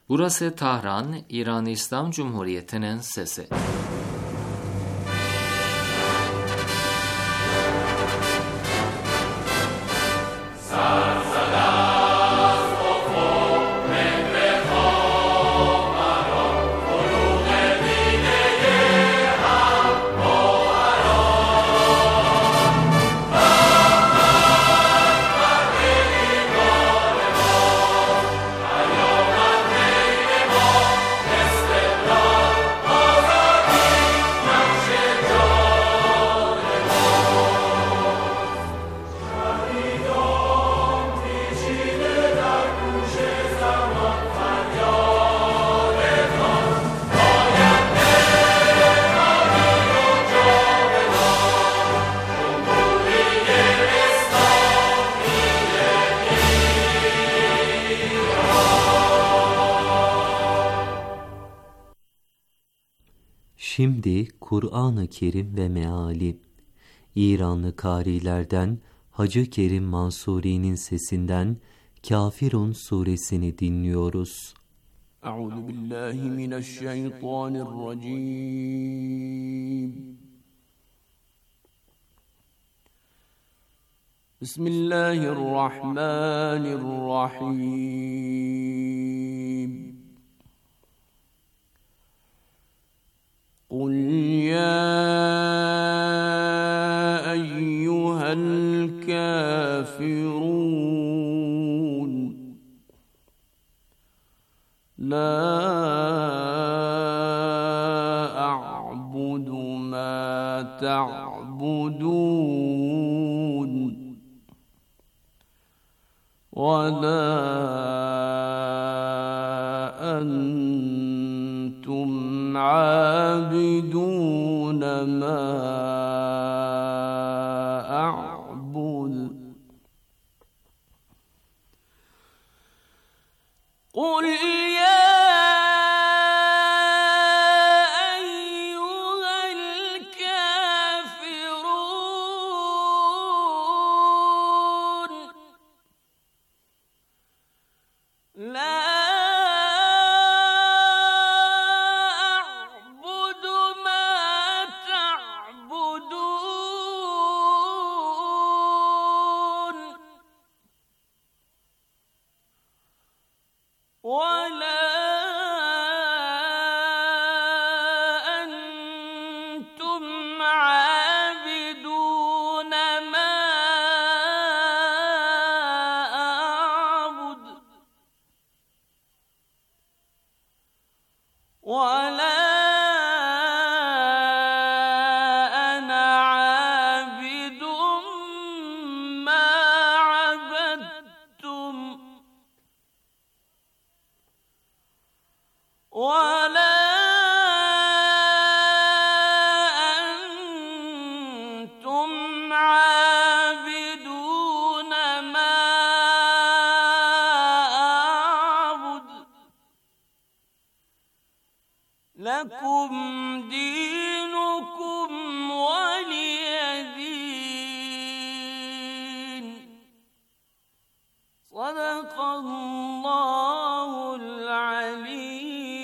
Burası Tahran, İran İslam Cumhuriyeti'nin sesi. Şimdi Kur'an-ı Kerim ve meali. İranlı kârilerden Hacı Kerim Mansuri'nin sesinden Kafirun suresini dinliyoruz. Euzubillahimineşşeytanirracim. Bismillahirrahmanirrahim. قل يا أيها الكافرون لا أعبد ما تعبدون ولا أنتم عابدون ما أعبد قل يا أيها الكافرون لا ولا أنتم عابدون ما أعبد ولا أنا عابد ما عبدتم ولا أنتم عابدون ما أعبد لكم دينكم ولي دين صدق الله العلي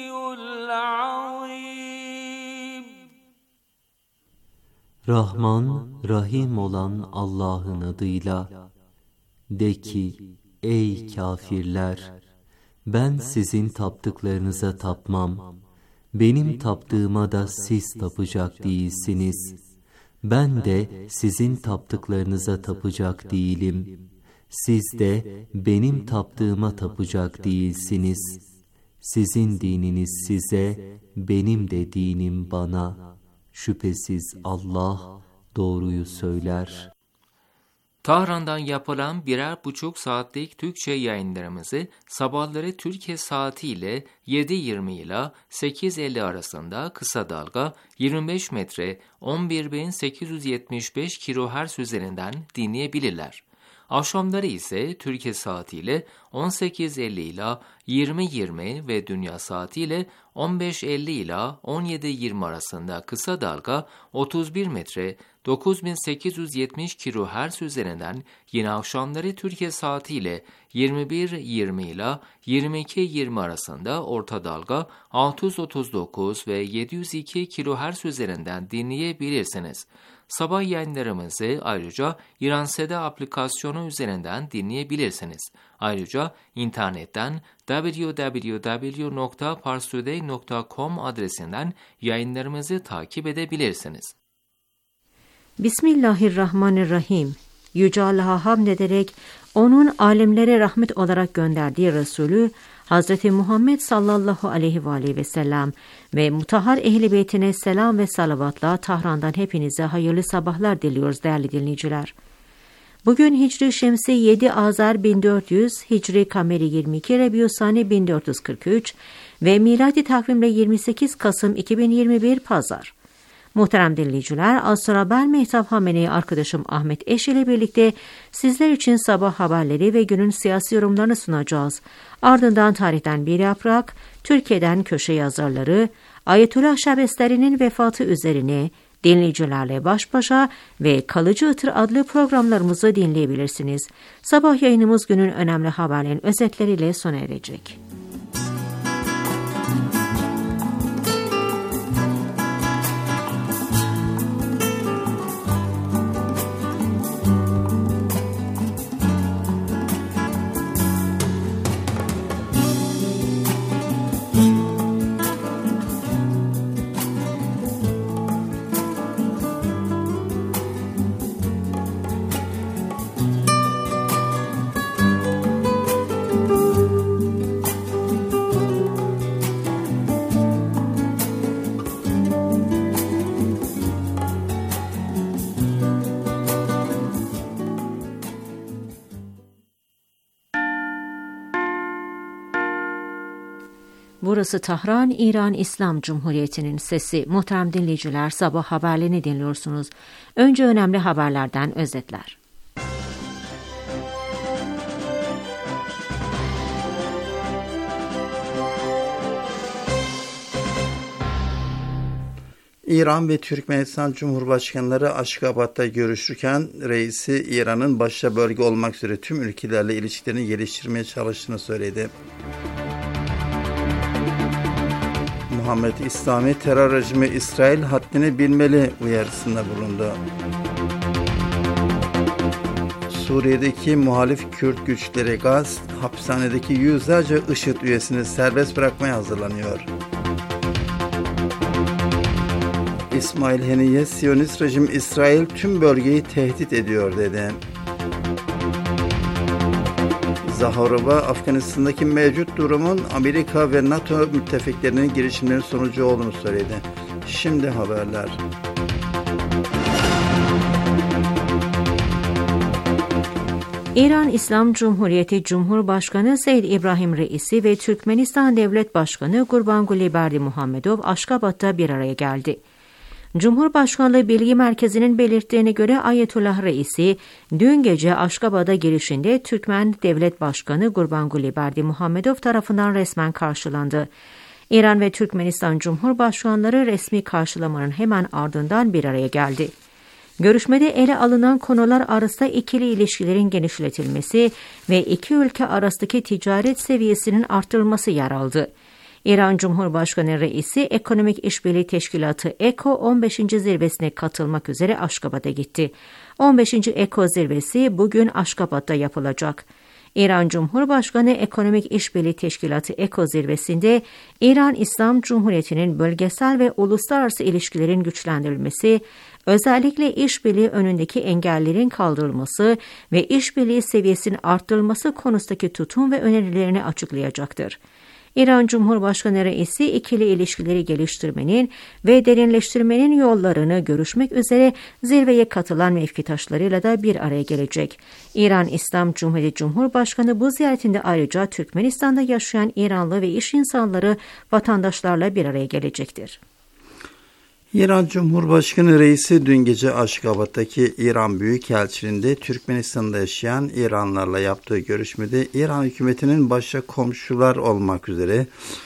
Rahman, Rahim olan Allah'ın adıyla. De ki, ey kâfirler! Ben sizin taptıklarınıza tapmam. Benim taptığıma da siz tapacak değilsiniz. Ben de sizin taptıklarınıza tapacak değilim. Siz de benim taptığıma tapacak değilsiniz. Sizin dininiz size, benim de dinim bana. Şüphesiz Allah doğruyu söyler. Tahran'dan yapılan 1,5 saatlik Türkçe yayınlarımızı sabahları Türkiye saatiyle 7:20 ile 8:50 arasında kısa dalga 25 metre 11.875 kHz üzerinden dinleyebilirler. Akşamları ise Türkiye saatiyle 18.50 ila 20.20 ve dünya saatiyle 15.50 ila 17.20 arasında kısa dalga 31 metre 9870 kHz üzerinden, yine akşamları Türkiye saatiyle 21.20 ila 22.20 arasında orta dalga 639 ve 702 kHz üzerinden dinleyebilirsiniz. Sabah yayınlarımızı ayrıca İranseda aplikasyonu üzerinden dinleyebilirsiniz. Ayrıca internetten www.parstoday.com adresinden yayınlarımızı takip edebilirsiniz. Bismillahirrahmanirrahim. Yüce Allah'a hamd ederek onun alemlere rahmet olarak gönderdiği Resulü Hz. Muhammed sallallahu aleyhi ve sellem ve mutahhar ehl-i beytine selam ve salavatla Tahran'dan hepinize hayırlı sabahlar diliyoruz değerli dinleyiciler. Bugün Hicri Şemsi 7 Azar 1400, Hicri Kameri 22 Rebiyusani 1443 ve miladi takvimle 28 Kasım 2021 Pazar. Muhterem dinleyiciler, az sonra ben Mehtap Hamene'yi arkadaşım Ahmet Eş ile birlikte sizler için sabah haberleri ve günün siyasi yorumlarını sunacağız. Ardından tarihten bir yaprak, Türkiye'den köşe yazarları, Ayetullah Şahbesteri'nin vefatı üzerine dinleyicilerle baş başa ve Kalıcı Itır adlı programlarımızı dinleyebilirsiniz. Sabah yayınımız günün önemli haberlerin özetleriyle sona erecek. Burası Tahran, İran İslam Cumhuriyeti'nin sesi. Muhterem dinleyiciler, sabah haberlerini dinliyorsunuz. Önce önemli haberlerden özetler. İran ve Türkmenistan Cumhurbaşkanları Aşgabat'ta görüşürken reisi İran'ın başta bölge olmak üzere tüm ülkelerle ilişkilerini geliştirmeye çalıştığını söyledi. Muhammed İslami terör rejimi İsrail haddini bilmeli uyarısında bulundu. Suriye'deki muhalif Kürt güçleri Gaz, hapishanedeki yüzlerce IŞİD üyesini serbest bırakmaya hazırlanıyor. İsmail Haniye, Siyonist rejim İsrail tüm bölgeyi tehdit ediyor dedi. Zaharova, Afganistan'daki mevcut durumun Amerika ve NATO müttefiklerinin girişimlerinin sonucu olduğunu söyledi. Şimdi haberler. İran İslam Cumhuriyeti Cumhurbaşkanı Seyyid İbrahim Reisi ve Türkmenistan Devlet Başkanı Gurbanguly Berdimuhamedov Aşgabat'ta bir araya geldi. Cumhurbaşkanlığı Bilgi Merkezi'nin belirttiğine göre Ayetullah Reisi dün gece Aşgabat'a girişinde Türkmen Devlet Başkanı Gurbanguly Berdimuhamedov tarafından resmen karşılandı. İran ve Türkmenistan Cumhurbaşkanları resmi karşılamanın hemen ardından bir araya geldi. Görüşmede ele alınan konular arasında ikili ilişkilerin genişletilmesi ve iki ülke arasındaki ticaret seviyesinin artırılması yer aldı. İran Cumhurbaşkanı Reisi Ekonomik İşbirliği Teşkilatı ECO 15. zirvesine katılmak üzere Aşgabat'a gitti. 15. ECO zirvesi bugün Aşgabat'ta yapılacak. İran Cumhurbaşkanı Ekonomik İşbirliği Teşkilatı ECO zirvesinde İran İslam Cumhuriyeti'nin bölgesel ve uluslararası ilişkilerin güçlendirilmesi, özellikle işbirliği önündeki engellerin kaldırılması ve işbirliği seviyesinin arttırılması konusundaki tutum ve önerilerini açıklayacaktır. İran Cumhurbaşkanı Reisi ikili ilişkileri geliştirmenin ve derinleştirmenin yollarını görüşmek üzere zirveye katılan mevkitaşlarıyla da bir araya gelecek. İran İslam Cumhuriyeti Cumhurbaşkanı bu ziyaretinde ayrıca Türkmenistan'da yaşayan İranlı ve iş insanları vatandaşlarla bir araya gelecektir. İran Cumhurbaşkanı Reisi dün gece Aşgabat'taki İran Büyükelçiliğinde Türkmenistan'da yaşayan İranlılarla yaptığı görüşmede İran hükümetinin başta komşular olmak üzere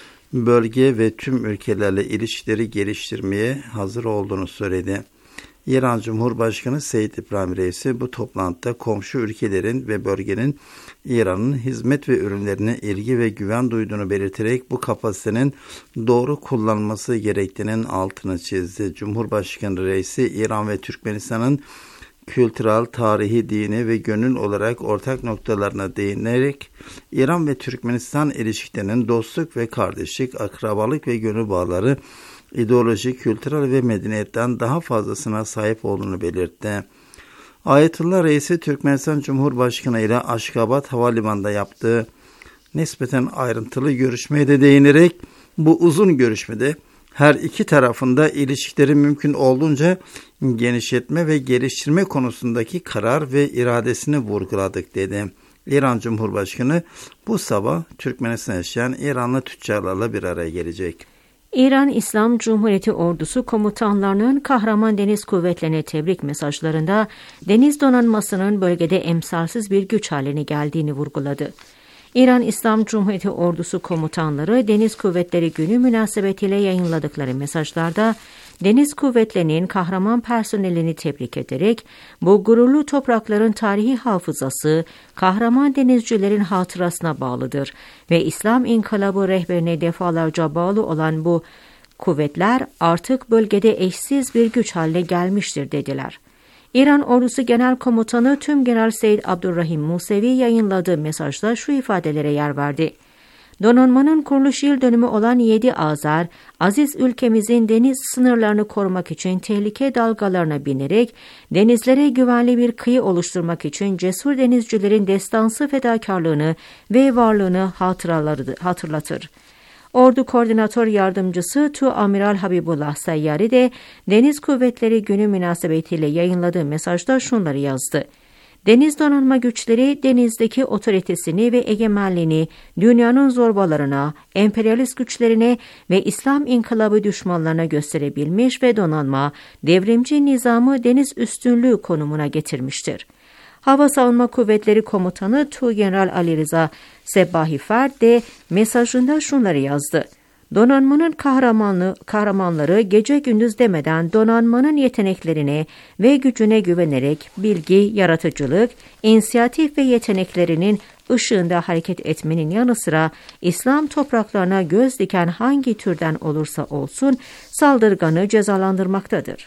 bölge ve tüm ülkelerle ilişkileri geliştirmeye hazır olduğunu söyledi. İran Cumhurbaşkanı Seyyid İbrahim Reisi bu toplantıda komşu ülkelerin ve bölgenin İran'ın hizmet ve ürünlerine ilgi ve güven duyduğunu belirterek bu kapasitenin doğru kullanılması gerektiğinin altını çizdi. Cumhurbaşkanı Reisi İran ve Türkmenistan'ın kültürel, tarihi, dini ve gönül olarak ortak noktalarına değinerek İran ve Türkmenistan ilişkilerinin dostluk ve kardeşlik, akrabalık ve gönül bağları, ideoloji, kültürel ve medeniyetten daha fazlasına sahip olduğunu belirtti. Ayetullah Reisi Türkmenistan Cumhurbaşkanı ile Aşgabat Havalimanı'nda yaptığı nispeten ayrıntılı görüşmeye de değinerek bu uzun görüşmede her iki tarafında ilişkileri mümkün olduğunca genişletme ve geliştirme konusundaki karar ve iradesini vurguladık dedi. İran Cumhurbaşkanı bu sabah Türkmenistan'da yaşayan İranlı tüccarlarla bir araya gelecek. İran İslam Cumhuriyeti Ordusu komutanlarının kahraman deniz kuvvetlerine tebrik mesajlarında deniz donanmasının bölgede emsalsiz bir güç haline geldiğini vurguladı. İran İslam Cumhuriyeti Ordusu komutanları Deniz Kuvvetleri Günü münasebetiyle yayınladıkları mesajlarda deniz kuvvetlerinin kahraman personelini tebrik ederek bu gururlu toprakların tarihi hafızası kahraman denizcilerin hatırasına bağlıdır ve İslam İnkılabı rehberine defalarca bağlı olan bu kuvvetler artık bölgede eşsiz bir güç haline gelmiştir dediler. İran Ordusu Genel Komutanı Tümgeneral Seyyid Abdurrahim Musevi yayınladığı mesajda şu ifadelere yer verdi. Donanmanın kuruluş yıl dönümü olan 7 Azar, aziz ülkemizin deniz sınırlarını korumak için tehlike dalgalarına binerek denizlere güvenli bir kıyı oluşturmak için cesur denizcilerin destansı fedakarlığını ve varlığını hatırlatır. Ordu Koordinatör Yardımcısı Tuamiral Habibullah Sayyari de Deniz Kuvvetleri Günü münasebetiyle yayınladığı mesajda şunları yazdı. Deniz donanma güçleri denizdeki otoritesini ve egemenliğini dünyanın zorbalarına, emperyalist güçlerine ve İslam İnkılabı düşmanlarına gösterebilmiş ve donanma, devrimci nizamı deniz üstünlüğü konumuna getirmiştir. Hava Savunma Kuvvetleri Komutanı Tuğgeneral Ali Rıza Sebbahi Ferd de mesajında şunları yazdı. Donanmanın kahramanları gece gündüz demeden donanmanın yeteneklerine ve gücüne güvenerek bilgi, yaratıcılık, inisiyatif ve yeteneklerinin ışığında hareket etmenin yanı sıra İslam topraklarına göz diken hangi türden olursa olsun saldırganı cezalandırmaktadır.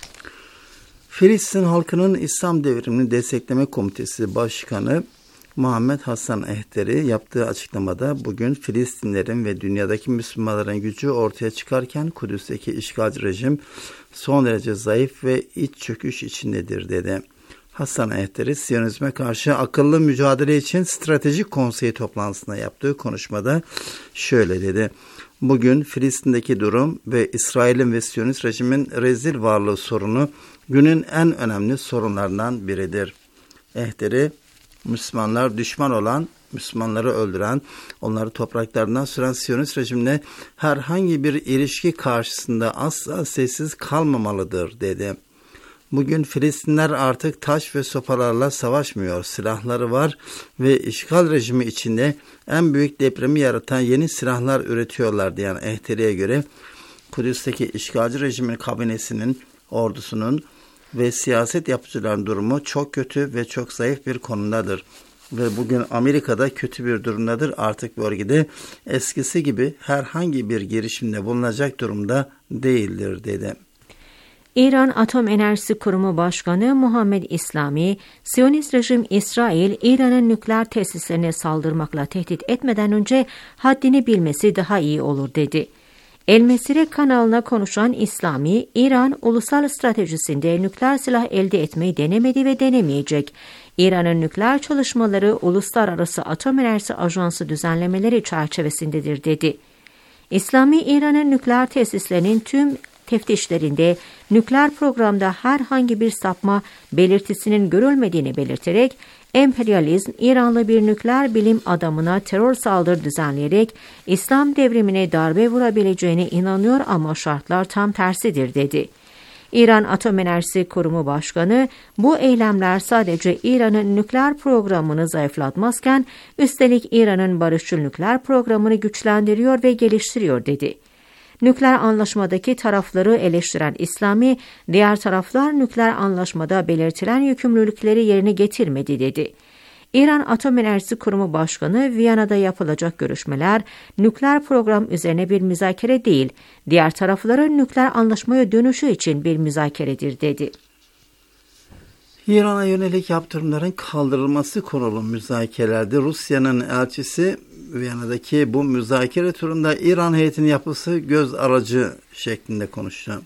Filistin halkının İslam Devrimini Destekleme Komitesi Başkanı Muhammed Hasan Ehteri yaptığı açıklamada bugün Filistinlerin ve dünyadaki Müslümanların gücü ortaya çıkarken Kudüs'teki işgalci rejim son derece zayıf ve iç çöküş içindedir dedi. Hasan Ehteri Siyonizme karşı akıllı mücadele için stratejik konseyi toplantısında yaptığı konuşmada şöyle dedi. Bugün Filistin'deki durum ve İsrail'in ve Siyonist rejimin rezil varlığı sorunu günün en önemli sorunlarından biridir. Ehteri, Müslümanlar düşman olan, Müslümanları öldüren, onları topraklarından süren Siyonist rejimle herhangi bir ilişki karşısında asla sessiz kalmamalıdır dedi. Bugün Filistinler artık taş ve sopalarla savaşmıyor, silahları var ve işgal rejimi içinde en büyük depremi yaratan yeni silahlar üretiyorlar diyen Ehteri'ye göre Kudüs'teki işgalci rejimin kabinesinin, ordusunun ve siyaset yapıcıların durumu çok kötü ve çok zayıf bir konumdadır. Ve bugün Amerika'da kötü bir durumdadır. Artık bölgede eskisi gibi herhangi bir girişimde bulunacak durumda değildir dedi. İran Atom Enerjisi Kurumu Başkanı Muhammed İslami, Siyonist rejim İsrail, İran'ın nükleer tesislerine saldırmakla tehdit etmeden önce haddini bilmesi daha iyi olur dedi. El Mesire kanalına konuşan İslami, İran ulusal stratejisinde nükleer silah elde etmeyi denemedi ve denemeyecek. İran'ın nükleer çalışmaları Uluslararası Atom Enerjisi Ajansı düzenlemeleri çerçevesindedir dedi. İslami, İran'ın nükleer tesislerinin tüm teftişlerinde nükleer programda herhangi bir sapma belirtisinin görülmediğini belirterek, emperyalizm, İranlı bir nükleer bilim adamına terör saldırı düzenleyerek İslam devrimine darbe vurabileceğine inanıyor ama şartlar tam tersidir dedi. İran Atom Enerjisi Kurumu Başkanı, bu eylemler sadece İran'ın nükleer programını zayıflatmazken, üstelik İran'ın barışçıl nükleer programını güçlendiriyor ve geliştiriyor dedi. Nükleer anlaşmadaki tarafları eleştiren İslami, diğer taraflar nükleer anlaşmada belirtilen yükümlülükleri yerine getirmedi dedi. İran Atom Enerjisi Kurumu Başkanı, Viyana'da yapılacak görüşmeler nükleer program üzerine bir müzakere değil, diğer tarafların nükleer anlaşmaya dönüşü için bir müzakeredir dedi. İran'a yönelik yaptırımların kaldırılması konulu müzakerelerde Rusya'nın elçisi Viyana'daki bu müzakere turunda İran heyetinin yapısı göz aracı şeklinde konuştu.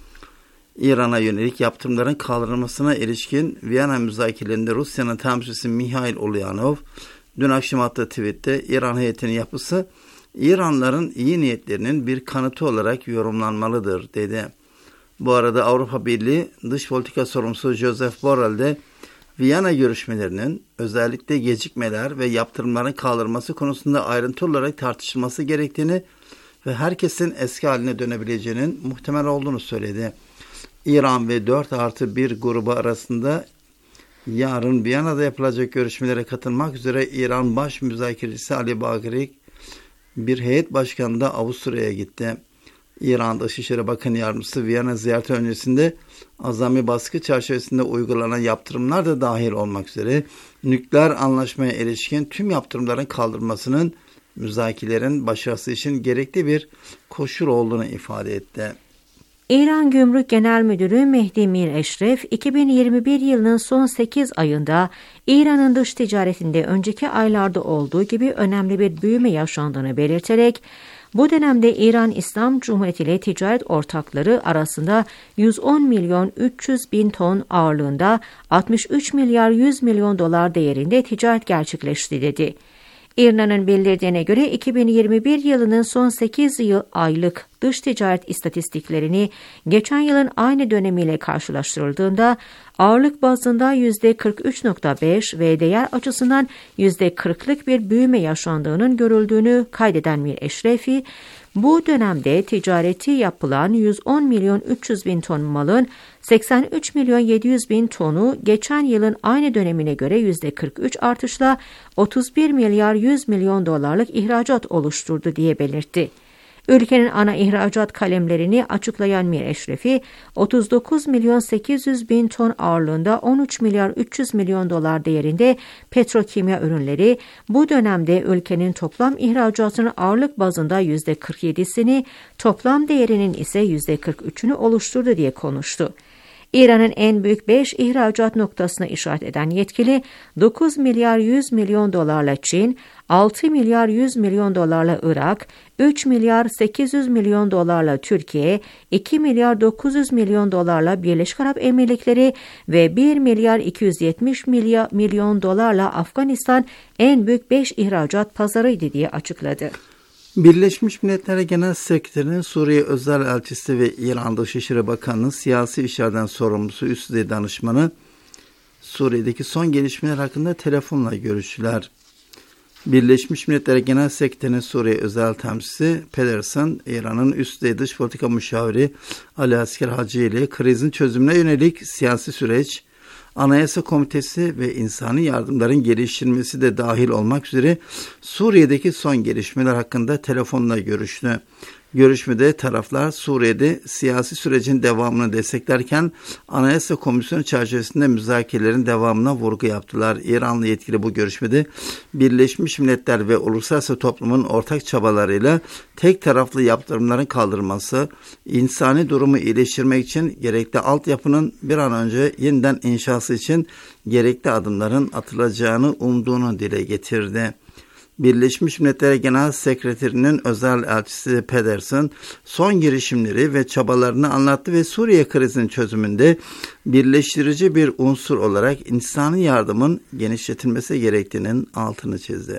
İran'a yönelik yaptırımların kaldırılmasına ilişkin Viyana müzakerelerinde Rusya'nın temsilcisi Mikhail Ulyanov dün akşam attığı tweette İran heyetinin yapısı İranlıların iyi niyetlerinin bir kanıtı olarak yorumlanmalıdır dedi. Bu arada Avrupa Birliği Dış Politika Sorumlusu Josep Borrell de Viyana görüşmelerinin özellikle gecikmeler ve yaptırımların kaldırılması konusunda ayrıntılı olarak tartışılması gerektiğini ve herkesin eski haline dönebileceğinin muhtemel olduğunu söyledi. İran ve 4+1 grubu arasında yarın Viyana'da yapılacak görüşmelere katılmak üzere İran baş müzakerecisi Ali Bagheri bir heyet başkanı da Avusturya'ya gitti. İran Dışişleri Bakanı Yardımcısı Viyana ziyareti öncesinde azami baskı çerçevesinde uygulanan yaptırımlar da dahil olmak üzere nükleer anlaşmaya ilişkin tüm yaptırımların kaldırılmasının müzakerelerin başarısı için gerekli bir koşul olduğunu ifade etti. İran Gümrük Genel Müdürü Mehdi Mir Eşref, 2021 yılının son 8 ayında İran'ın dış ticaretinde önceki aylarda olduğu gibi önemli bir büyüme yaşandığını belirterek, bu dönemde İran İslam Cumhuriyeti ile ticaret ortakları arasında 110 milyon 300 bin ton ağırlığında 63 milyar 100 milyon dolar değerinde ticaret gerçekleşti dedi. İRNA'nın bildirdiğine göre 2021 yılının son 8 aylık dış ticaret istatistiklerini geçen yılın aynı dönemiyle karşılaştırıldığında ağırlık bazında %43.5 ve değer açısından %40'lık bir büyüme yaşandığının görüldüğünü kaydeden Mir Eşrefi, bu dönemde ticareti yapılan 110 milyon 300 bin ton malın 83 milyon 700 bin tonu geçen yılın aynı dönemine göre %43 artışla 31 milyar 100 milyon dolarlık ihracat oluşturdu diye belirtti. Ülkenin ana ihracat kalemlerini açıklayan Mir Eşrefi, 39 milyon 800 bin ton ağırlığında 13 milyar 300 milyon dolar değerinde petrokimya ürünleri, bu dönemde ülkenin toplam ihracatının ağırlık bazında %47'sini, toplam değerinin ise %43'ünü oluşturdu diye konuştu. İran'ın en büyük 5 ihracat noktasına işaret eden yetkili, 9 milyar 100 milyon dolarla Çin, 6 milyar 100 milyon dolarla Irak, 3 milyar 800 milyon dolarla Türkiye, 2 milyar 900 milyon dolarla Birleşik Arap Emirlikleri ve 1 milyar 270 milyon dolarla Afganistan en büyük 5 ihracat pazarıydı diye açıkladı. Birleşmiş Milletler Genel Sekreterinin Suriye Özel Elçisi ve İran Dışişleri Bakanı'nın siyasi işlerden sorumlusu üst düzey danışmanı Suriye'deki son gelişmeler hakkında telefonla görüştüler. Birleşmiş Milletler Genel Sekreterinin Suriye Özel Temsilcisi Pedersen, İran'ın üst düzey dış politika müşaviri Ali Asker Hacı ile krizin çözümüne yönelik siyasi süreç, Anayasa Komitesi ve insani yardımların geliştirilmesi de dahil olmak üzere Suriye'deki son gelişmeler hakkında telefonla görüştü. Görüşmede taraflar Suriye'de siyasi sürecin devamını desteklerken Anayasa Komisyonu çerçevesinde müzakerelerin devamına vurgu yaptılar. İranlı yetkili bu görüşmede Birleşmiş Milletler ve uluslararası toplumun ortak çabalarıyla tek taraflı yaptırımların kaldırılması, insani durumu iyileştirmek için gerekli altyapının bir an önce yeniden inşası için gerekli adımların atılacağını umduğunu dile getirdi. Birleşmiş Milletler Genel Sekreterinin özel elçisi Pedersen son girişimleri ve çabalarını anlattı ve Suriye krizinin çözümünde birleştirici bir unsur olarak insani yardımın genişletilmesi gerektiğinin altını çizdi.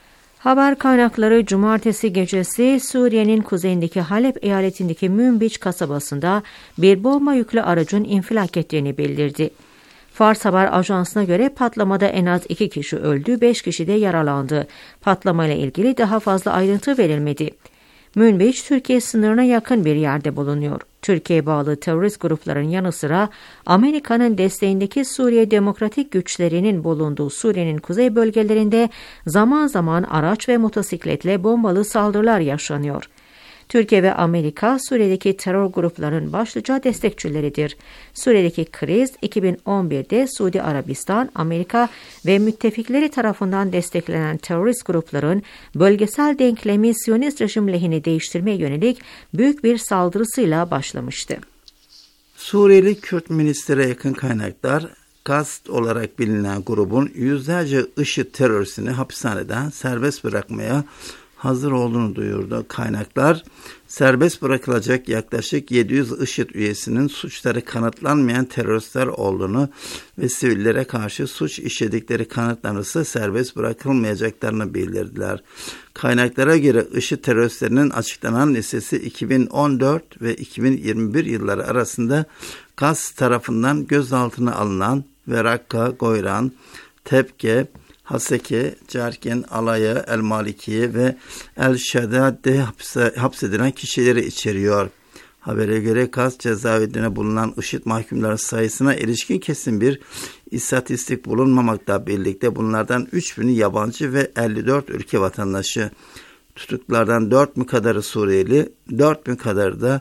Haber kaynakları cumartesi gecesi Suriye'nin kuzeyindeki Halep eyaletindeki Münbiç kasabasında bir bomba yüklü aracın infilak ettiğini bildirdi. Fars Haber Ajansı'na göre patlamada en az 2 kişi öldü, 5 kişi de yaralandı. Patlamayla ilgili daha fazla ayrıntı verilmedi. Münbiç, Türkiye sınırına yakın bir yerde bulunuyor. Türkiye'ye bağlı terörist grupların yanı sıra Amerika'nın desteğindeki Suriye Demokratik Güçlerinin bulunduğu Suriye'nin kuzey bölgelerinde zaman zaman araç ve motosikletle bombalı saldırılar yaşanıyor. Türkiye ve Amerika, Suriye'deki terör gruplarının başlıca destekçileridir. Suriye'deki kriz, 2011'de Suudi Arabistan, Amerika ve müttefikleri tarafından desteklenen terörist grupların bölgesel denklemi Siyonist rejim lehine değiştirmeye yönelik büyük bir saldırısıyla başlamıştı. Suriyeli Kürt milistlere yakın kaynaklar, GAST olarak bilinen grubun yüzlerce IŞİD teröristini hapishaneden serbest bırakmaya hazır olduğunu duyurdu. Kaynaklar, serbest bırakılacak yaklaşık 700 IŞİD üyesinin suçları kanıtlanmayan teröristler olduğunu ve sivillere karşı suç işledikleri kanıtlanırsa serbest bırakılmayacaklarını bildirdiler. Kaynaklara göre IŞİD teröristlerinin açıklanan listesi 2014 ve 2021 yılları arasında GAS tarafından gözaltına alınan ve Rakka, Goyran, Tepke, Haseke, Cerkin, Alaya, El Malikiye ve El Şedad'de hapsedilen kişileri içeriyor. Habere göre GAS cezaevinde bulunan IŞİD mahkumların sayısına ilişkin kesin bir istatistik bulunmamakla birlikte bunlardan 3000'i yabancı ve 54 ülke vatandaşı. Tutuklardan 4000 kadarı Suriyeli, 4000 kadarı da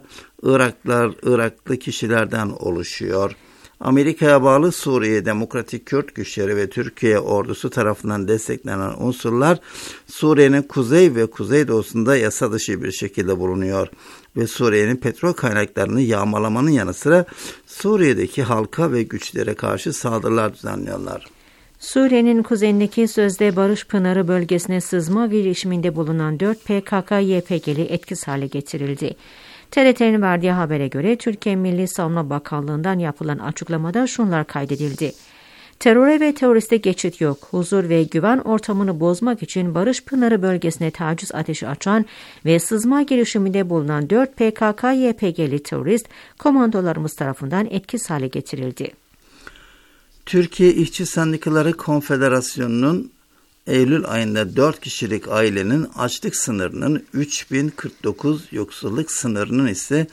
Iraklı kişilerden oluşuyor. Amerika'ya bağlı Suriye Demokratik Kürt Güçleri ve Türkiye ordusu tarafından desteklenen unsurlar Suriye'nin kuzey ve kuzeydoğusunda yasa dışı bir şekilde bulunuyor ve Suriye'nin petrol kaynaklarını yağmalamanın yanı sıra Suriye'deki halka ve güçlere karşı saldırılar düzenliyorlar. Suriye'nin kuzeyindeki sözde Barış Pınarı bölgesine sızma girişiminde bulunan 4 PKK-YPG'li etkisiz hale getirildi. TRT'nin verdiği habere göre Türkiye Milli Savunma Bakanlığı'ndan yapılan açıklamada şunlar kaydedildi. Teröre ve teröriste geçit yok. Huzur ve güven ortamını bozmak için Barış Pınarı bölgesine taciz ateşi açan ve sızma girişiminde bulunan 4 PKK-YPG'li terörist komandolarımız tarafından etkisiz hale getirildi. Türkiye İşçi Sendikaları Konfederasyonu'nun Eylül ayında 4 kişilik ailenin açlık sınırının 3049, yoksulluk sınırının ise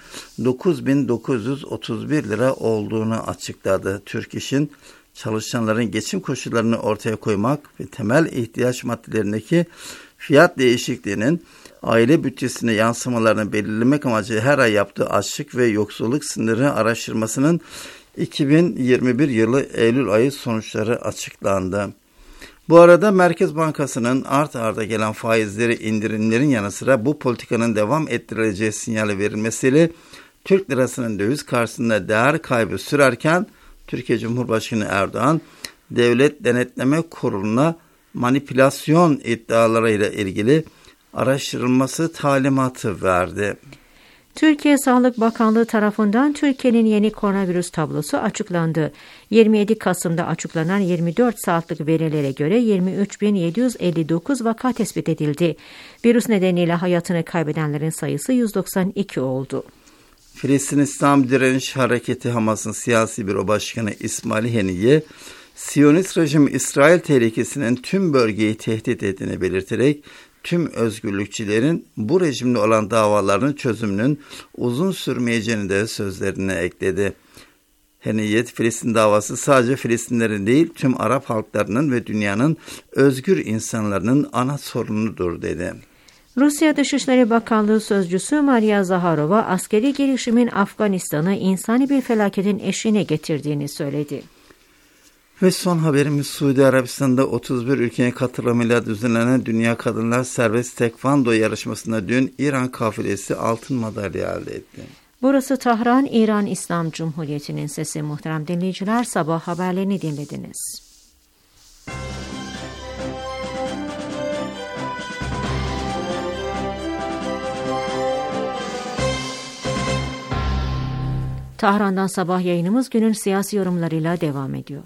9931 lira olduğunu açıkladı. Türk İş'in çalışanların geçim koşullarını ortaya koymak ve temel ihtiyaç maddelerindeki fiyat değişikliğinin aile bütçesine yansımalarını belirlemek amacıyla her ay yaptığı açlık ve yoksulluk sınırı araştırmasının 2021 yılı Eylül ayı sonuçları açıklandı. Bu arada Merkez Bankası'nın art arda gelen faizleri indirimlerin yanı sıra bu politikanın devam ettirileceği sinyali verilmesiyle Türk lirasının döviz karşısında değer kaybı sürerken Türkiye Cumhurbaşkanı Erdoğan, Devlet Denetleme Kurulu'na manipülasyon iddialarıyla ilgili araştırılması talimatı verdi. Türkiye Sağlık Bakanlığı tarafından Türkiye'nin yeni koronavirüs tablosu açıklandı. 27 Kasım'da açıklanan 24 saatlik verilere göre 23.759 vaka tespit edildi. Virüs nedeniyle hayatını kaybedenlerin sayısı 192 oldu. Filistin İslam Direniş Hareketi Hamas'ın siyasi büro başkanı İsmail Haniye, Siyonist rejim İsrail tehlikesinin tüm bölgeyi tehdit ettiğini belirterek tüm özgürlükçülerin bu rejimle olan davalarının çözümünün uzun sürmeyeceğini de sözlerine ekledi. Heniyet, Filistin davası sadece Filistinlerin değil, tüm Arap halklarının ve dünyanın özgür insanların ana sorunudur dedi. Rusya Dışişleri Bakanlığı Sözcüsü Maria Zaharova, askeri girişimin Afganistan'ı insani bir felaketin eşiğine getirdiğini söyledi. Ve son haberimiz Suudi Arabistan'da 31 ülkenin katılımıyla düzenlenen Dünya Kadınlar Serbest Tekvando yarışmasında dün İran kafilesi altın madalya elde etti. Burası Tahran, İran İslam Cumhuriyeti'nin sesi. Muhterem dinleyiciler, sabah haberlerini dinlediniz. Tahran'dan sabah yayınımız günün siyasi yorumlarıyla devam ediyor.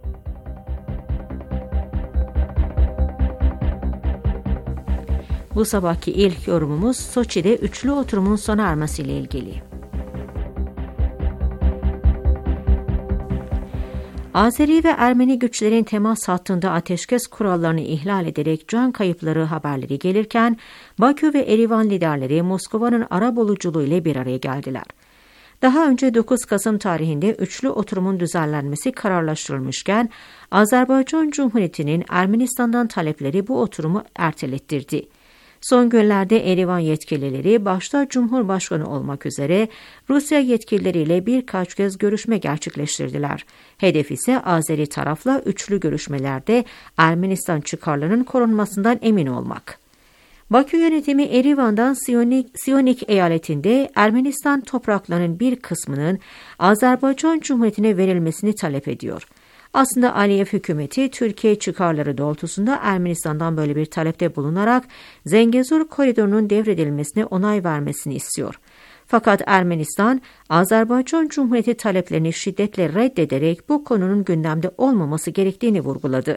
Bu sabahki ilk yorumumuz Soçi'de üçlü oturumun sona ermesiyle ilgili. Azeri ve Ermeni güçlerin temas hattında ateşkes kurallarını ihlal ederek can kayıpları haberleri gelirken, Bakü ve Erivan liderleri Moskova'nın arabuluculuğuyla bir araya geldiler. Daha önce 9 Kasım tarihinde üçlü oturumun düzenlenmesi kararlaştırılmışken, Azerbaycan Cumhuriyeti'nin Ermenistan'dan talepleri bu oturumu ertelettirdi. Son günlerde Erivan yetkilileri başta Cumhurbaşkanı olmak üzere Rusya yetkilileriyle birkaç kez görüşme gerçekleştirdiler. Hedef ise Azeri tarafla üçlü görüşmelerde Ermenistan çıkarlarının korunmasından emin olmak. Bakü yönetimi Erivan'dan Siyonik eyaletinde Ermenistan topraklarının bir kısmının Azerbaycan Cumhuriyeti'ne verilmesini talep ediyor. Aslında Aliyev hükümeti Türkiye çıkarları doğrultusunda Ermenistan'dan böyle bir talepte bulunarak Zengezur koridorunun devredilmesine onay vermesini istiyor. Fakat Ermenistan, Azerbaycan Cumhuriyeti taleplerini şiddetle reddederek bu konunun gündemde olmaması gerektiğini vurguladı.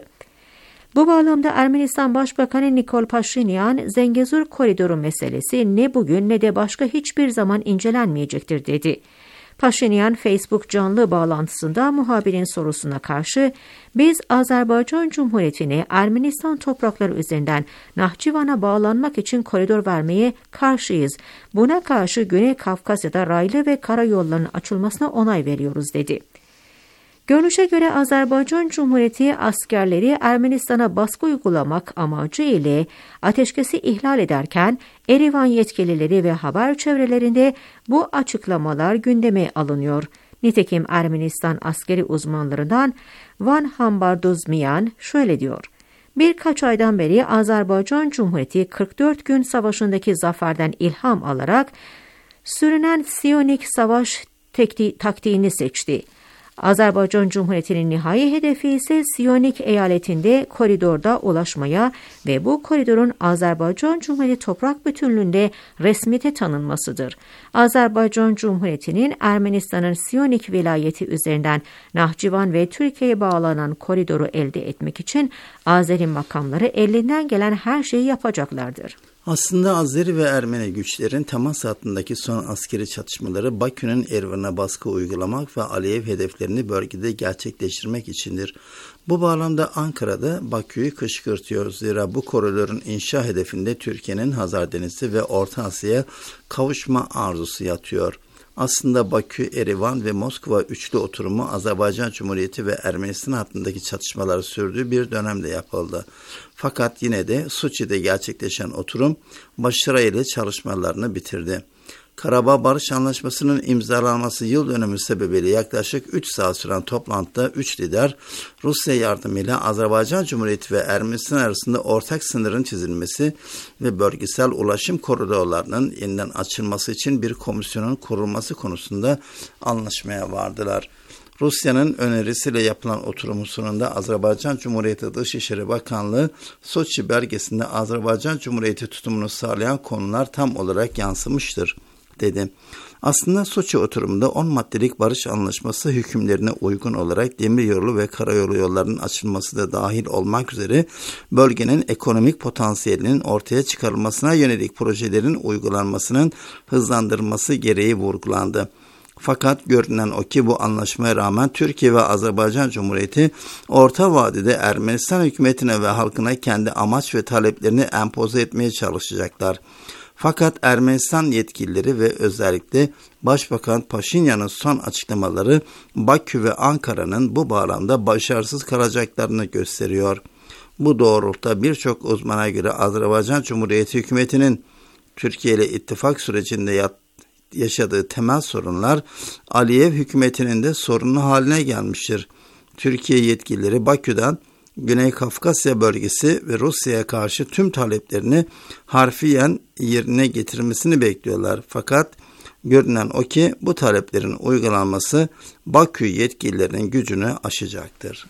Bu bağlamda Ermenistan Başbakanı Nikol Paşinyan, Zengezur koridoru meselesi ne bugün ne de başka hiçbir zaman incelenmeyecektir dedi. Paşinyan, Facebook canlı bağlantısında muhabirin sorusuna karşı, biz Azerbaycan Cumhuriyeti'ne Ermenistan toprakları üzerinden Nahçıvan'a bağlanmak için koridor vermeye karşıyız. Buna karşı Güney Kafkasya'da raylı ve karayollarının açılmasına onay veriyoruz dedi. Görünüşe göre Azerbaycan Cumhuriyeti askerleri Ermenistan'a baskı uygulamak amacı ile ateşkesi ihlal ederken Erivan yetkilileri ve haber çevrelerinde bu açıklamalar gündeme alınıyor. Nitekim Ermenistan askeri uzmanlarından Van Hambardozmiyan şöyle diyor. Birkaç aydan beri Azerbaycan Cumhuriyeti 44 gün savaşındaki zaferden ilham alarak sürünen Siyonik savaş taktiğini seçti. Azerbaycan Cumhuriyeti'nin nihai hedefi ise Siyonik eyaletinde koridorda ulaşmaya ve bu koridorun Azerbaycan Cumhuriyeti toprak bütünlüğünde resmiyete tanınmasıdır. Azerbaycan Cumhuriyeti'nin Ermenistan'ın Siyonik vilayeti üzerinden Nahçıvan ve Türkiye'ye bağlanan koridoru elde etmek için Azeri makamları elinden gelen her şeyi yapacaklardır. Aslında Azeri ve Ermeni güçlerin temas hattındaki son askeri çatışmaları Bakü'nün Erivan'a baskı uygulamak ve Aliyev hedeflerini bölgede gerçekleştirmek içindir. Bu bağlamda Ankara'da Bakü'yü kışkırtıyor. Zira bu koridorun inşa hedefinde Türkiye'nin Hazar Denizi ve Orta Asya'ya kavuşma arzusu yatıyor. Aslında Bakü, Erivan ve Moskova üçlü oturumu Azerbaycan Cumhuriyeti ve Ermenistan hattındaki çatışmaları sürdüğü bir dönemde yapıldı. Fakat yine de Soçi'de gerçekleşen oturum başarıyla çalışmalarını bitirdi. Karabağ Barış Anlaşması'nın imzalanması yıl dönümü sebebiyle yaklaşık 3 saat süren toplantıda 3 lider Rusya yardımıyla Azerbaycan Cumhuriyeti ve Ermenistan arasında ortak sınırın çizilmesi ve bölgesel ulaşım koridorlarının yeniden açılması için bir komisyonun kurulması konusunda anlaşmaya vardılar. Rusya'nın önerisiyle yapılan oturumun sonunda Azerbaycan Cumhuriyeti Dışişleri Bakanlığı Soçi belgesinde Azerbaycan Cumhuriyeti tutumunu sağlayan konular tam olarak yansımıştır dedi. Aslında Soçi oturumunda 10 maddelik barış anlaşması hükümlerine uygun olarak demiryolu ve karayolu yollarının açılması da dahil olmak üzere bölgenin ekonomik potansiyelinin ortaya çıkarılmasına yönelik projelerin uygulanmasının hızlandırılması gereği vurgulandı. Fakat görünen o ki bu anlaşmaya rağmen Türkiye ve Azerbaycan Cumhuriyeti orta vadede Ermenistan hükümetine ve halkına kendi amaç ve taleplerini empoze etmeye çalışacaklar. Fakat Ermenistan yetkilileri ve özellikle Başbakan Paşinyan'ın son açıklamaları Bakü ve Ankara'nın bu bağlamda başarısız kalacaklarını gösteriyor. Bu doğrultuda birçok uzmana göre Azerbaycan Cumhuriyeti hükümetinin Türkiye ile ittifak sürecinde yaşadığı temel sorunlar Aliyev hükümetinin de sorunu haline gelmiştir. Türkiye yetkilileri Bakü'den Güney Kafkasya bölgesi ve Rusya'ya karşı tüm taleplerini harfiyen yerine getirmesini bekliyorlar. Fakat görünen o ki bu taleplerin uygulanması Bakü yetkililerinin gücünü aşacaktır.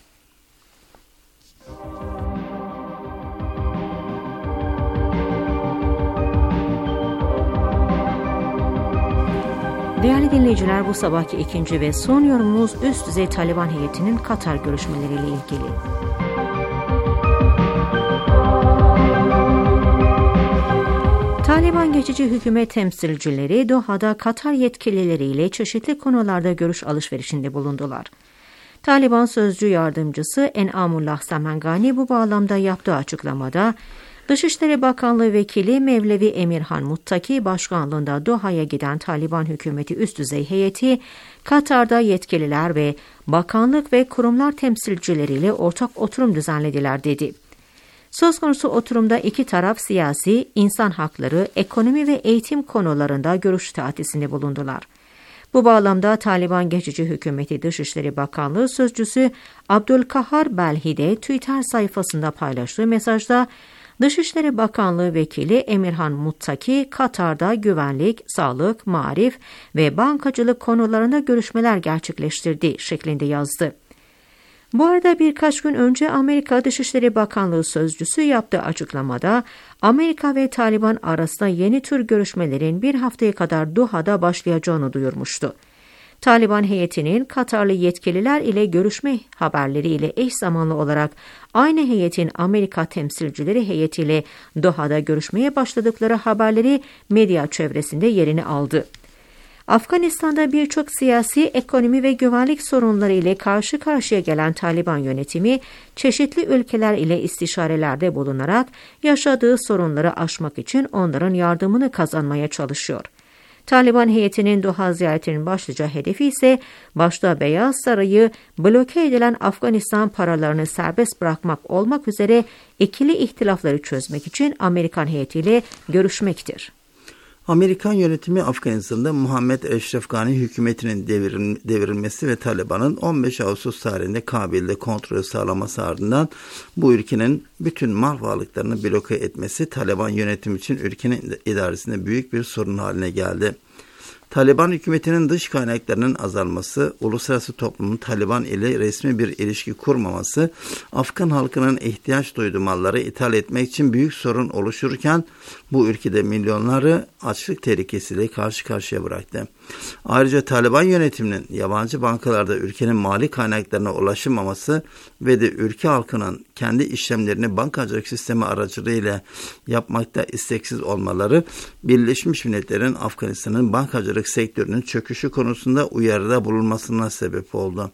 Değerli dinleyiciler, bu sabahki ikinci ve son yorumumuz üst düzey Taliban heyetinin Katar görüşmeleriyle ilgili. Taliban geçici hükümet temsilcileri Doha'da Katar yetkilileriyle çeşitli konularda görüş alışverişinde bulundular. Taliban sözcü yardımcısı Enamullah Semengani bu bağlamda yaptığı açıklamada, Dışişleri Bakanlığı Vekili Mevlevi Emirhan Muttaki başkanlığında Doha'ya giden Taliban hükümeti üst düzey heyeti, Katar'da yetkililer ve bakanlık ve kurumlar temsilcileriyle ortak oturum düzenlediler dedi. Söz konusu oturumda iki taraf siyasi, insan hakları, ekonomi ve eğitim konularında görüş teatisinde bulundular. Bu bağlamda Taliban Geçici Hükümeti Dışişleri Bakanlığı Sözcüsü Abdülkahhar Belhi de Twitter sayfasında paylaştığı mesajda, Dışişleri Bakanlığı Vekili Emirhan Muttaki, Katar'da güvenlik, sağlık, marif ve bankacılık konularında görüşmeler gerçekleştirdi şeklinde yazdı. Bu arada birkaç gün önce Amerika Dışişleri Bakanlığı Sözcüsü yaptığı açıklamada, Amerika ve Taliban arasında yeni tür görüşmelerin bir haftaya kadar Doha'da başlayacağını duyurmuştu. Taliban heyetinin Katarlı yetkililer ile görüşme haberleriyle eş zamanlı olarak aynı heyetin Amerika temsilcileri heyetiyle Doha'da görüşmeye başladıkları haberleri medya çevresinde yerini aldı. Afganistan'da birçok siyasi, ekonomi ve güvenlik sorunları ile karşı karşıya gelen Taliban yönetimi, çeşitli ülkeler ile istişarelerde bulunarak yaşadığı sorunları aşmak için onların yardımını kazanmaya çalışıyor. Taliban heyetinin Doha ziyaretinin başlıca hedefi ise başta Beyaz Sarayı bloke edilen Afganistan paralarını serbest bırakmak olmak üzere ikili ihtilafları çözmek için Amerikan heyetiyle görüşmektir. Amerikan yönetimi Afganistan'da Muhammed Eşref Gani hükümetinin devrilmesi ve Taliban'ın 15 Ağustos tarihinde Kabil'de kontrolü sağlaması ardından bu ülkenin bütün mal varlıklarını bloke etmesi Taliban yönetimi için ülkenin idaresinde büyük bir sorun haline geldi. Taliban hükümetinin dış kaynaklarının azalması, uluslararası toplumun Taliban ile resmi bir ilişki kurmaması, Afgan halkının ihtiyaç duyduğu malları ithal etmek için büyük sorun oluşurken bu ülkede milyonları açlık tehlikesiyle karşı karşıya bıraktı. Ayrıca Taliban yönetiminin yabancı bankalarda ülkenin mali kaynaklarına ulaşamaması ve de ülke halkının kendi işlemlerini bankacılık sistemi aracılığıyla yapmakta isteksiz olmaları, Birleşmiş Milletler'in Afganistan'ın bankacılık sektörünün çöküşü konusunda uyarıda bulunmasına sebep oldu.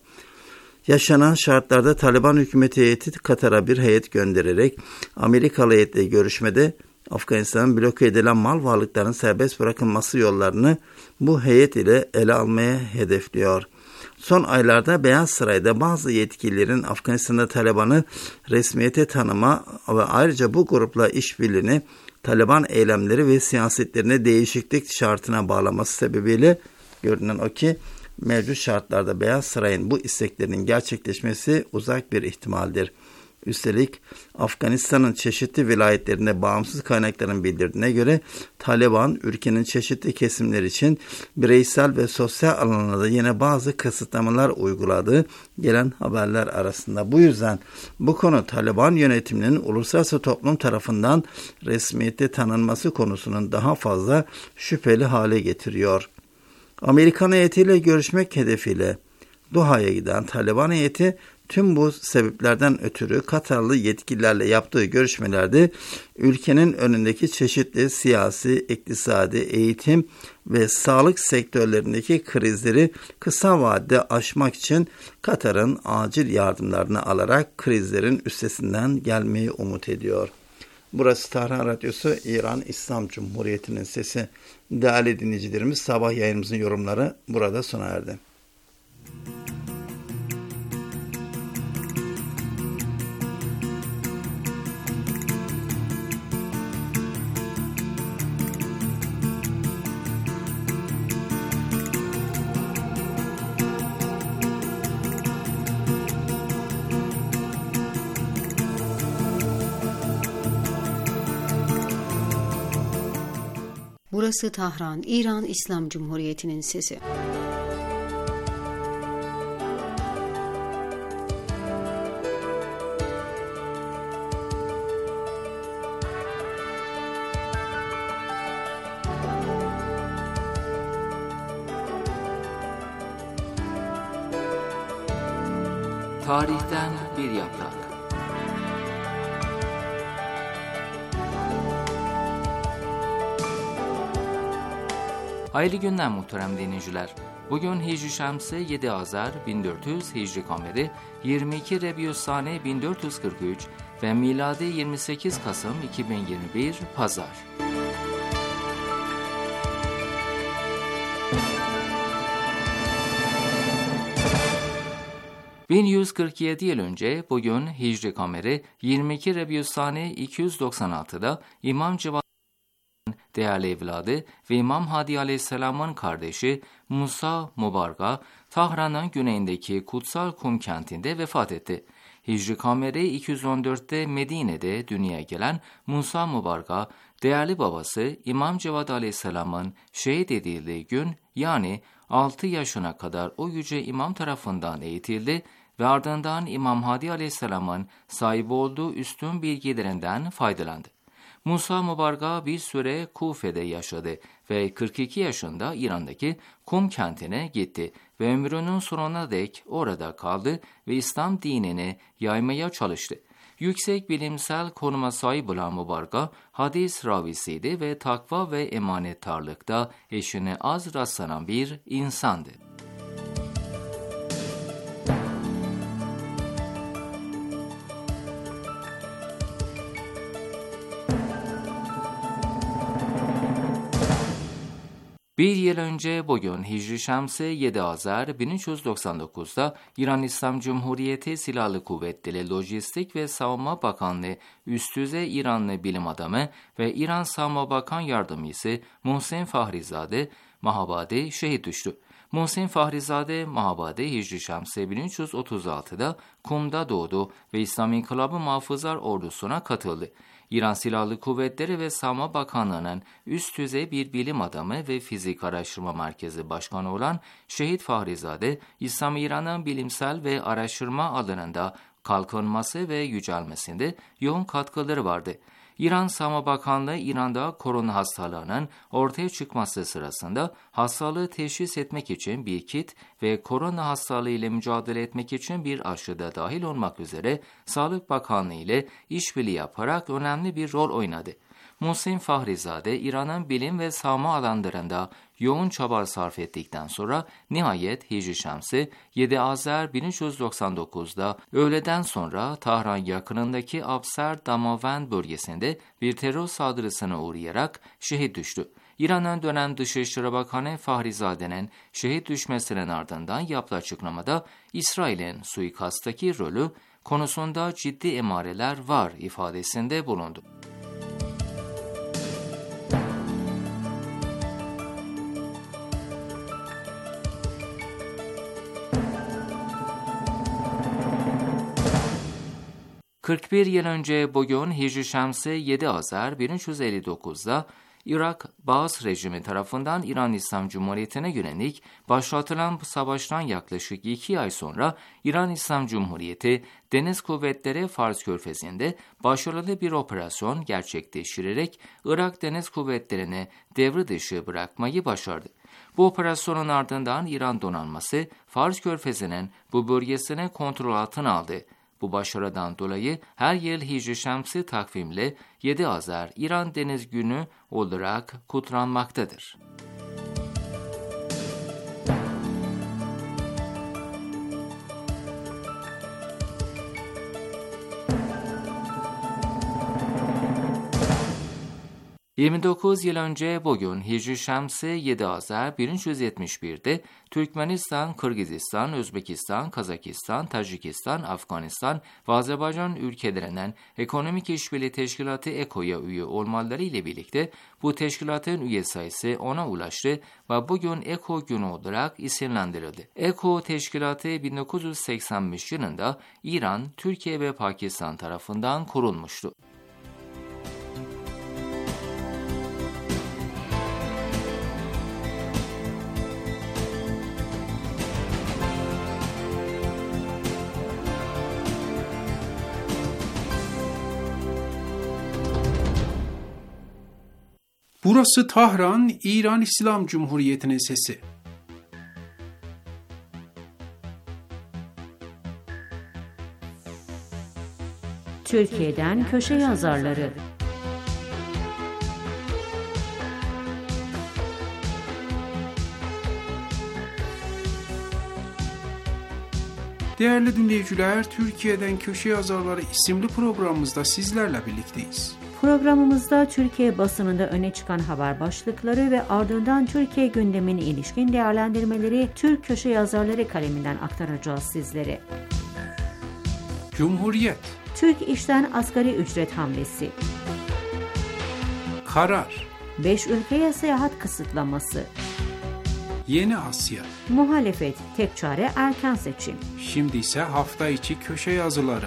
Yaşanan şartlarda Taliban hükümeti heyeti Katar'a bir heyet göndererek Amerikalı heyetle görüşmede Afganistan'ın bloke edilen mal varlıklarının serbest bırakılması yollarını bu heyet ile ele almaya hedefliyor. Son aylarda Beyaz Saray'da bazı yetkililerin Afganistan'da Taliban'ı resmiyete tanıma ve ayrıca bu grupla işbirliğini Taliban eylemleri ve siyasetlerine değişiklik şartına bağlaması sebebiyle görünen o ki mevcut şartlarda Beyaz Saray'ın bu isteklerinin gerçekleşmesi uzak bir ihtimaldir. Üstelik Afganistan'ın çeşitli vilayetlerinde bağımsız kaynakların bildirdiğine göre Taliban ülkenin çeşitli kesimleri için bireysel ve sosyal alanlarda yine bazı kısıtlamalar uyguladığı gelen haberler arasında. Bu yüzden bu konu Taliban yönetiminin uluslararası toplum tarafından resmiyete tanınması konusunun daha fazla şüpheli hale getiriyor. Amerikan heyetiyle görüşmek hedefiyle Doha'ya giden Taliban heyeti tüm bu sebeplerden ötürü Katarlı yetkililerle yaptığı görüşmelerde ülkenin önündeki çeşitli siyasi, iktisadi, eğitim ve sağlık sektörlerindeki krizleri kısa vadede aşmak için Katar'ın acil yardımlarını alarak krizlerin üstesinden gelmeyi umut ediyor. Burası Tahran Radyosu, İran İslam Cumhuriyeti'nin sesi. Değerli dinleyicilerimiz, sabah yayınımızın yorumları burada sona erdi. Burası Tahran, İran İslam Cumhuriyeti'nin sesi. Tarihten bir yaprak. Hayırlı günler muhterem dinleyiciler. Bugün Hicri Şemsi 7 Azar 1400 Hicri Kameri 22 Rebiüssani 1443 ve miladi 28 Kasım 2021 Pazar. ...1147 yıl önce bugün Hicri Kameri 22 Rebiüssani 296'da İmam Cevat değerli evladı ve İmam Hadi Aleyhisselam'ın kardeşi Musa Mubarga, Tahran'ın güneyindeki Kutsal Kum kentinde vefat etti. Hicri Kameri 214'te Medine'de dünyaya gelen Musa Mubarga, değerli babası İmam Cevat Aleyhisselam'ın şehit edildiği gün, yani 6 yaşına kadar o yüce imam tarafından eğitildi ve ardından İmam Hadi Aleyhisselam'ın sahip olduğu üstün bilgilerinden faydalandı. Musa Mubarga bir süre Kufe'de yaşadı ve 42 yaşında İran'daki Kum kentine gitti ve ömrünün sonuna dek orada kaldı ve İslam dinini yaymaya çalıştı. Yüksek bilimsel konuma sahip olan Mubarga, hadis ravisiydi ve takva ve emanettarlıkta eşine az rastlanan bir insandı. Bir yıl önce bugün Hicri Şemsi 7 Azar 1399'da İran İslam Cumhuriyeti Silahlı Kuvvetleri Lojistik ve Savunma Bakanlığı üst düzey İranlı bilim adamı ve İran Savunma Bakan Yardımcısı Muhsin Fahrizade Mahabadi şehit düştü. Muhsin Fahrizade Mahabadi Hicri Şemsi 1336'da Kum'da doğdu ve İslam İnkılabı Muhafızlar Ordusu'na katıldı. İran Silahlı Kuvvetleri ve Savunma Bakanlığı'nın üst düzey bir bilim adamı ve fizik araştırma merkezi başkanı olan Şehit Fahrizade, İslam İran'ın bilimsel ve araştırma alanında kalkınması ve yücelmesinde yoğun katkıları vardı. İran Savunma Bakanlığı, İran'da korona hastalığının ortaya çıkması sırasında hastalığı teşhis etmek için bir kit ve korona hastalığı ile mücadele etmek için bir aşı da dahil olmak üzere Sağlık Bakanlığı ile işbirliği yaparak önemli bir rol oynadı. Muhsin Fahrizade, İran'ın bilim ve savunma alanlarında yoğun çaba sarf ettikten sonra nihayet Hicri Şemsi 7 Azar 1399'da öğleden sonra Tahran yakınındaki Abser Damavand bölgesinde bir terör saldırısına uğrayarak şehit düştü. İran'ın dönem Dışişleri Bakanı Fahrizade'nin şehit düşmesinin ardından yaptığı açıklamada İsrail'in suikasttaki rolü konusunda ciddi emareler var ifadesinde bulundu. ...41 yıl önce bugün Hicri Şemsi 7 Azar 1359'da Irak Baas rejimi tarafından İran İslam Cumhuriyeti'ne yönelik başlatılan bu savaştan yaklaşık 2 ay sonra İran İslam Cumhuriyeti Deniz Kuvvetleri Fars Körfezi'nde başarılı bir operasyon gerçekleştirerek Irak Deniz Kuvvetleri'ni devre dışı bırakmayı başardı. Bu operasyonun ardından İran donanması Fars Körfezi'nin bu bölgesine kontrol altına aldı. Bu başarıdan dolayı her yıl Hicri Şemsi takvimle 7 Azar İran Deniz Günü olarak kutlanmaktadır. ...29 yıl önce bugün Hicri Şemsi 7 Azar 1371'de Türkmenistan, Kırgızistan, Özbekistan, Kazakistan, Tacikistan, Afganistan ve Azerbaycan ülkelerinin Ekonomik İşbirliği Teşkilatı EKO'ya üye olmaları ile birlikte bu teşkilatın üye sayısı 10'a ulaştı ve bugün EKO günü olarak isimlendirildi. EKO teşkilatı 1985 yılında İran, Türkiye ve Pakistan tarafından kurulmuştu. Burası Tahran, İran İslam Cumhuriyeti'nin sesi. Türkiye'den köşe yazarları. Değerli dinleyiciler, Türkiye'den Köşe Yazarları isimli programımızda sizlerle birlikteyiz. Programımızda Türkiye basınında öne çıkan haber başlıkları ve ardından Türkiye gündemine ilişkin değerlendirmeleri Türk Köşe Yazarları kaleminden aktaracağız sizlere. Cumhuriyet, Türk işten asgari ücret hamlesi, karar, 5 ülkeye seyahat kısıtlaması, Yeni Asya. muhalefet, tek çare erken seçim. Şimdi ise hafta içi köşe yazıları.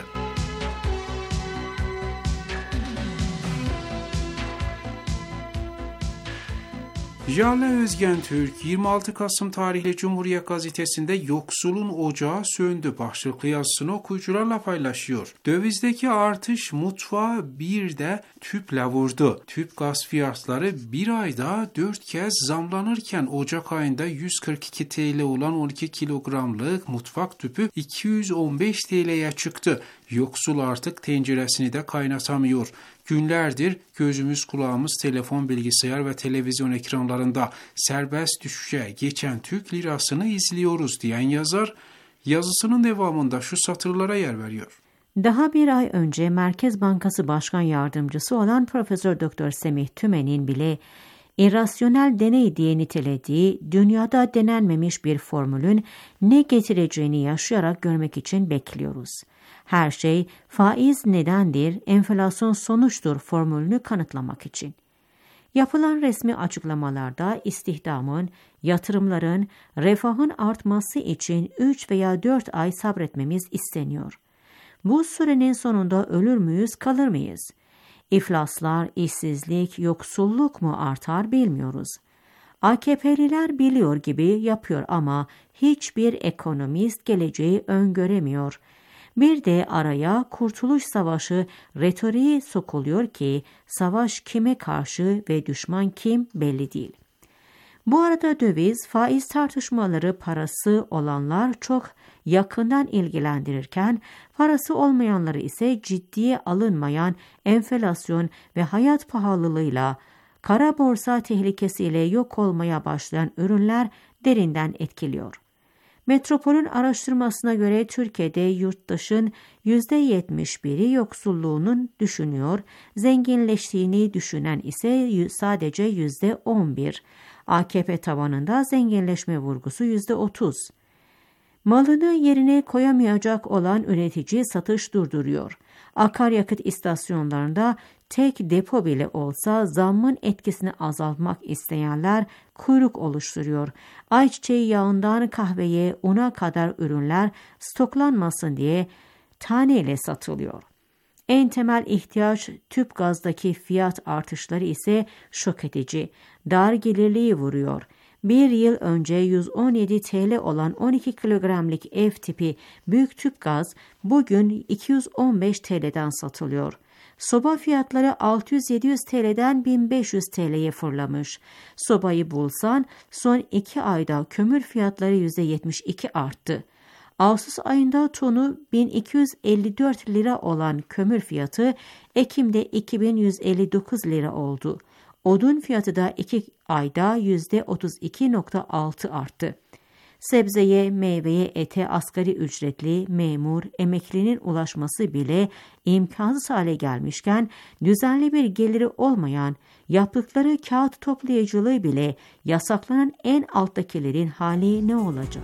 Jale Özgen Türk 26 Kasım tarihli Cumhuriyet Gazetesi'nde "Yoksulun ocağı söndü" başlıklı yazısını okuyucularla paylaşıyor. Dövizdeki artış mutfağı bir de tüple vurdu. Tüp gaz fiyatları bir ayda 4 kez zamlanırken Ocak ayında 142 TL olan 12 kilogramlık mutfak tüpü 215 TL'ye çıktı. Yoksul artık tenceresini de kaynatamıyor. Günlerdir gözümüz kulağımız telefon, bilgisayar ve televizyon ekranlarında serbest düşüşe geçen Türk lirasını izliyoruz diyen yazar, yazısının devamında şu satırlara yer veriyor. Daha bir ay önce Merkez Bankası Başkan Yardımcısı olan Profesör Doktor Semih Tümen'in bile irrasyonel deney diye nitelediği dünyada denenmemiş bir formülün ne getireceğini yaşayarak görmek için bekliyoruz. Her şey faiz nedendir, enflasyon sonuçtur formülünü kanıtlamak için. Yapılan resmi açıklamalarda istihdamın, yatırımların, refahın artması için 3 veya 4 ay sabretmemiz isteniyor. Bu sürenin sonunda ölür müyüz, kalır mıyız? İflaslar, işsizlik, yoksulluk mu artar bilmiyoruz. AKP'liler biliyor gibi yapıyor ama hiçbir ekonomist geleceği öngöremiyor. Bir de araya Kurtuluş Savaşı retoriği sokuluyor ki savaş kime karşı ve düşman kim belli değil. Bu arada döviz, faiz tartışmaları parası olanlar çok yakından ilgilendirirken parası olmayanları ise ciddiye alınmayan enflasyon ve hayat pahalılığıyla, kara borsa tehlikesiyle yok olmaya başlayan ürünler derinden etkiliyor. Metropol'ün araştırmasına göre Türkiye'de yurttaşın %71'i yoksulluğunun düşünüyor, zenginleştiğini düşünen ise sadece %11. AKP tabanında zenginleşme vurgusu %30. Malını yerine koyamayacak olan üretici satış durduruyor. Akaryakıt istasyonlarında tek depo bile olsa zammın etkisini azaltmak isteyenler kuyruk oluşturuyor. Ayçiçeği yağından kahveye, una kadar ürünler stoklanmasın diye taneyle satılıyor. En temel ihtiyaç tüp gazdaki fiyat artışları ise şok edici. Dar gelirliği vuruyor. Bir yıl önce 117 TL olan 12 kilogramlık ev tipi büyük tüp gaz bugün 215 TL'den satılıyor. Soba fiyatları 600-700 TL'den 1500 TL'ye fırlamış. Sobayı bulsan son 2 ayda kömür fiyatları %72 arttı. Ağustos ayında tonu 1254 lira olan kömür fiyatı Ekim'de 2159 lira oldu. Odun fiyatı da 2 ayda %32.6 arttı. Sebzeye, meyveye, ete asgari ücretli, memur, emeklinin ulaşması bile imkansız hale gelmişken düzenli bir geliri olmayan, yaptıkları kağıt toplayıcılığı bile yasaklanan en alttakilerin hali ne olacak?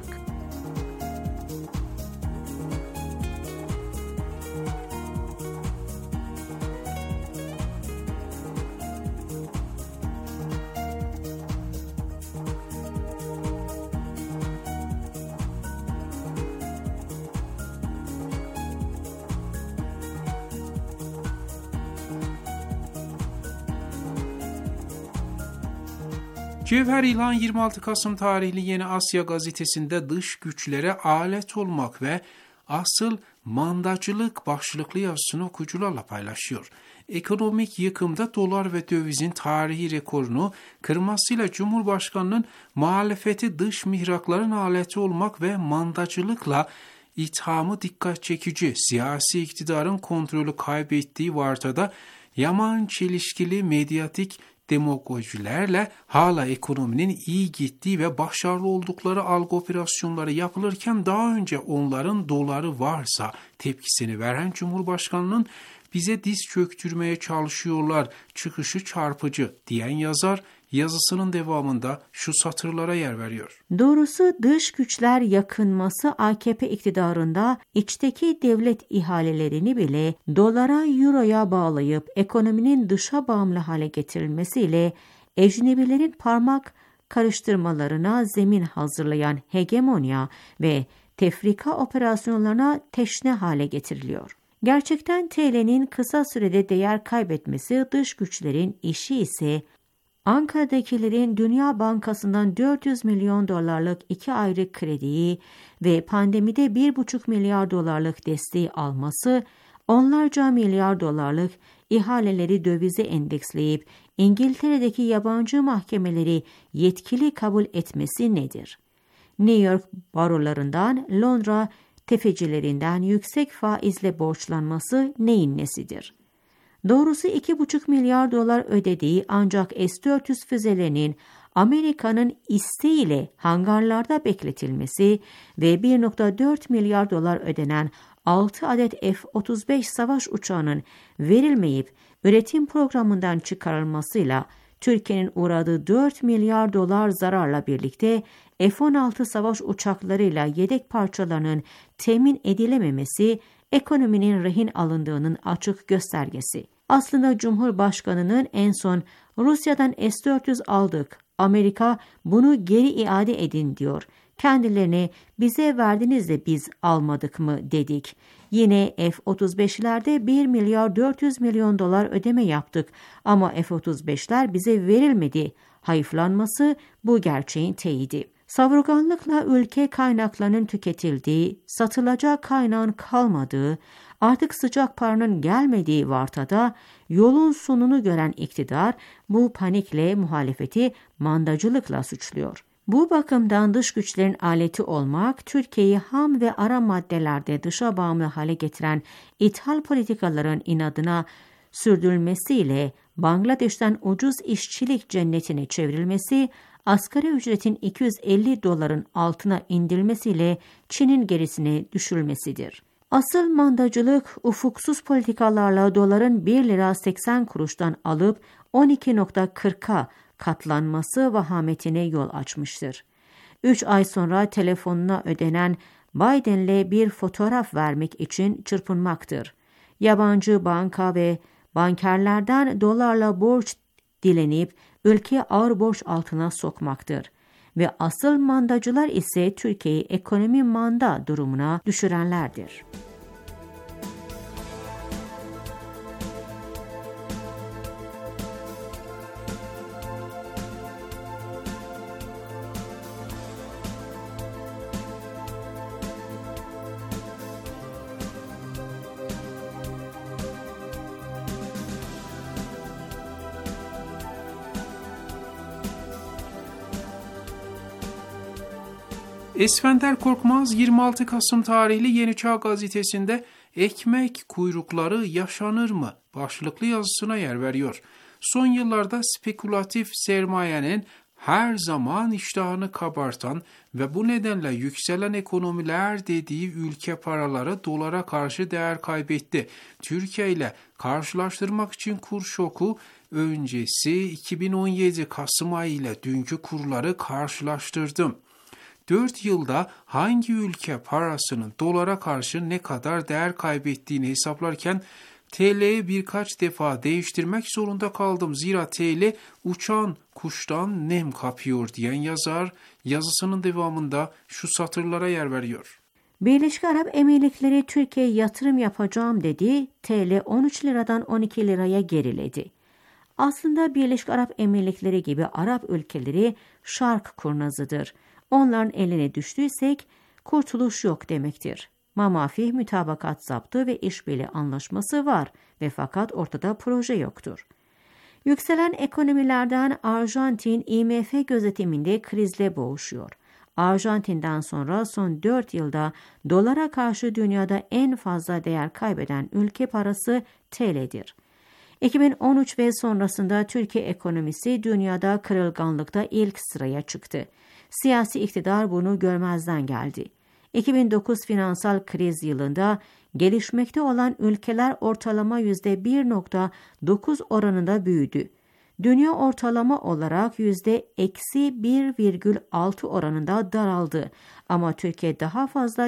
Cevher İlhan 26 Kasım tarihli Yeni Asya gazetesinde dış güçlere alet olmak ve asıl mandacılık başlıklı yazısını okuyucularla paylaşıyor. Ekonomik yıkımda dolar ve dövizin tarihi rekorunu kırmasıyla Cumhurbaşkanı'nın muhalefeti dış mihrakların aleti olmak ve mandacılıkla ithamı dikkat çekici. Siyasi iktidarın kontrolü kaybettiği vartada yaman çelişkili medyatik demagojilerle hala ekonominin iyi gittiği ve başarılı oldukları algı operasyonları yapılırken daha önce onların doları varsa tepkisini veren Cumhurbaşkanı'nın bize diz çöktürmeye çalışıyorlar, çıkışı çarpıcı diyen yazar yazısının devamında şu satırlara yer veriyor. Doğrusu dış güçler yakınması AKP iktidarında içteki devlet ihalelerini bile dolara, euroya bağlayıp ekonominin dışa bağımlı hale getirilmesiyle ecnebilerin parmak karıştırmalarına zemin hazırlayan hegemonya ve tefrika operasyonlarına teşne hale getiriliyor. Gerçekten TL'nin kısa sürede değer kaybetmesi dış güçlerin işi ise Ankara'dakilerin Dünya Bankası'ndan 400 milyon dolarlık 2 ayrı krediyi ve pandemide 1,5 milyar dolarlık desteği alması, onlarca milyar dolarlık ihaleleri dövize endeksleyip İngiltere'deki yabancı mahkemeleri yetkili kabul etmesi nedir? New York barolarından, Londra tefecilerinden yüksek faizle borçlanması neyin nesidir? Doğrusu 2,5 milyar dolar ödediği ancak S-400 füzelerinin Amerika'nın isteğiyle hangarlarda bekletilmesi ve 1,4 milyar dolar ödenen 6 adet F-35 savaş uçağının verilmeyip üretim programından çıkarılmasıyla Türkiye'nin uğradığı 4 milyar dolar zararla birlikte F-16 savaş uçaklarıyla yedek parçalarının temin edilememesi ekonominin rehin alındığının açık göstergesi. Aslında Cumhurbaşkanı'nın en son Rusya'dan S-400 aldık, Amerika bunu geri iade edin diyor. Kendilerine bize verdiniz de biz almadık mı dedik. Yine F-35'lerde 1 milyar 400 milyon dolar ödeme yaptık ama F-35'ler bize verilmedi. Hayıflanması bu gerçeğin teyidi. Savurganlıkla ülke kaynaklarının tüketildiği, satılacak kaynağın kalmadığı, artık sıcak paranın gelmediği vartada yolun sonunu gören iktidar bu panikle muhalefeti mandacılıkla suçluyor. Bu bakımdan dış güçlerin aleti olmak, Türkiye'yi ham ve ara maddelerde dışa bağımlı hale getiren ithal politikaların inadına sürdürülmesiyle Bangladeş'ten ucuz işçilik cennetine çevrilmesi, asgari ücretin 250 doların altına indirilmesiyle Çin'in gerisine düşürülmesidir. Asıl mandacılık ufuksuz politikalarla doların 1 lira 80 kuruştan alıp 12.40'a katlanması vahametine yol açmıştır. 3 ay sonra telefonuna ödenen Biden'le bir fotoğraf vermek için çırpınmaktır. Yabancı banka ve bankerlerden dolarla borç dilenip ülkeyi ağır borç altına sokmaktır. Ve asıl mandacılar ise Türkiye'yi ekonomi manda durumuna düşürenlerdir. Esfender Korkmaz 26 Kasım tarihli Yeni Çağ gazetesinde "Ekmek kuyrukları yaşanır mı?" başlıklı yazısına yer veriyor. Son yıllarda spekülatif sermayenin her zaman iştahını kabartan ve bu nedenle yükselen ekonomiler dediği ülke paraları dolara karşı değer kaybetti. Türkiye ile karşılaştırmak için kur şoku öncesi 2017 Kasım ayı ile dünkü kurları karşılaştırdım. 4 yılda hangi ülke parasının dolara karşı ne kadar değer kaybettiğini hesaplarken TL'yi birkaç defa değiştirmek zorunda kaldım. Zira TL uçan kuştan nem kapıyor diyen yazar yazısının devamında şu satırlara yer veriyor. Birleşik Arap Emirlikleri Türkiye'ye yatırım yapacağım dedi. TL 13 liradan 12 liraya geriledi. Aslında Birleşik Arap Emirlikleri gibi Arap ülkeleri şark kurnazıdır. Onların eline düştüysek kurtuluş yok demektir. Mamafih mütabakat zaptı ve işbirliği anlaşması var ve fakat ortada proje yoktur. Yükselen ekonomilerden Arjantin IMF gözetiminde krizle boğuşuyor. Arjantin'den sonra son 4 yılda dolara karşı dünyada en fazla değer kaybeden ülke parası TL'dir. 2013 ve sonrasında Türkiye ekonomisi dünyada kırılganlıkta ilk sıraya çıktı. Siyasi iktidar bunu görmezden geldi. 2009 finansal kriz yılında gelişmekte olan ülkeler ortalama %1.9 oranında büyüdü. Dünya ortalama olarak %-1,6 oranında daraldı ama Türkiye daha fazla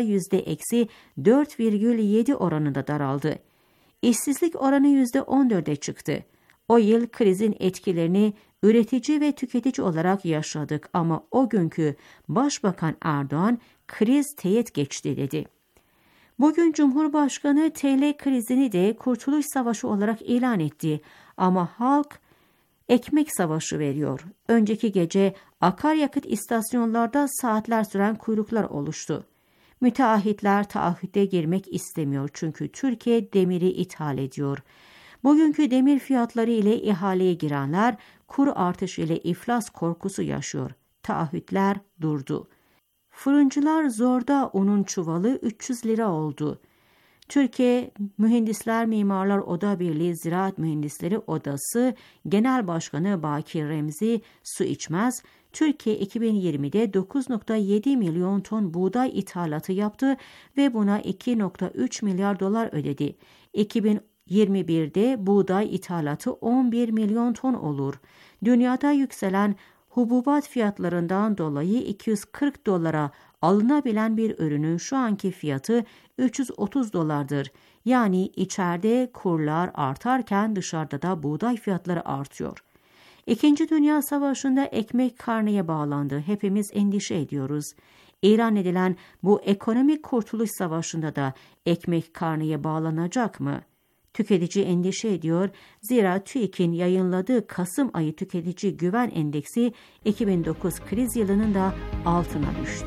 %-4,7 oranında daraldı. İşsizlik oranı %14'e çıktı. O yıl krizin etkilerini üretici ve tüketici olarak yaşadık ama o günkü Başbakan Erdoğan kriz teyit geçti dedi. Bugün Cumhurbaşkanı TL krizini de Kurtuluş Savaşı olarak ilan etti ama halk ekmek savaşı veriyor. Önceki gece akaryakıt istasyonlarda saatler süren kuyruklar oluştu. Müteahhitler taahhüte girmek istemiyor çünkü Türkiye demiri ithal ediyor. Bugünkü demir fiyatları ile ihaleye girenler kur artışı ile iflas korkusu yaşıyor. Taahhütler durdu. Fırıncılar zorda unun çuvalı 300 lira oldu. Türkiye Mühendisler Mimarlar Oda Birliği Ziraat Mühendisleri Odası Genel Başkanı Bakir Remzi Su İçmez, Türkiye 2020'de 9.7 milyon ton buğday ithalatı yaptı ve buna 2.3 milyar dolar ödedi. 2021'de buğday ithalatı 11 milyon ton olur. Dünyada yükselen hububat fiyatlarından dolayı 240 dolara alınabilen bir ürünün şu anki fiyatı 330 dolardır. Yani içeride kurlar artarken dışarıda da buğday fiyatları artıyor. İkinci Dünya Savaşı'nda ekmek karneye bağlandı. Hepimiz endişe ediyoruz. İlan edilen bu ekonomik kurtuluş savaşında da ekmek karneye bağlanacak mı? Tüketici endişe ediyor. Zira TÜİK'in yayınladığı Kasım ayı tüketici güven endeksi 2009 kriz yılının da altına düştü.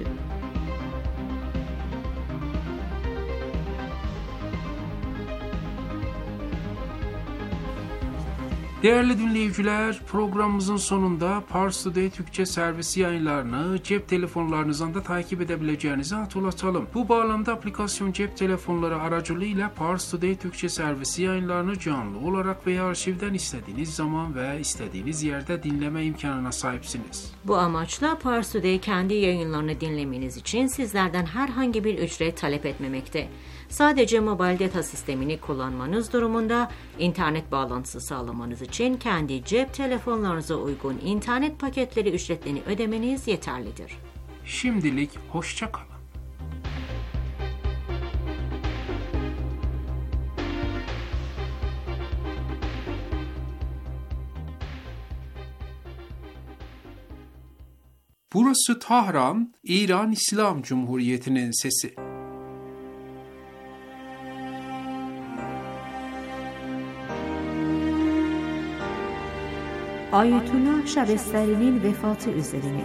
Değerli dinleyiciler, programımızın sonunda Pars Today Türkçe servisi yayınlarını cep telefonlarınızdan da takip edebileceğinizi hatırlatalım. Bu bağlamda aplikasyon cep telefonları aracılığıyla Pars Today Türkçe servisi yayınlarını canlı olarak veya arşivden istediğiniz zaman ve istediğiniz yerde dinleme imkanına sahipsiniz. Bu amaçla Pars Today kendi yayınlarını dinlemeniz için sizlerden herhangi bir ücret talep etmemekte. Sadece mobil data sistemini kullanmanız durumunda internet bağlantısı sağlamanız için kendi cep telefonlarınıza uygun internet paketleri ücretlerini ödemeniz yeterlidir. Şimdilik hoşça kalın. Burası Tahran, İran İslam Cumhuriyeti'nin sesi. Ayetullah Şabestari'nin vefatı üzerine.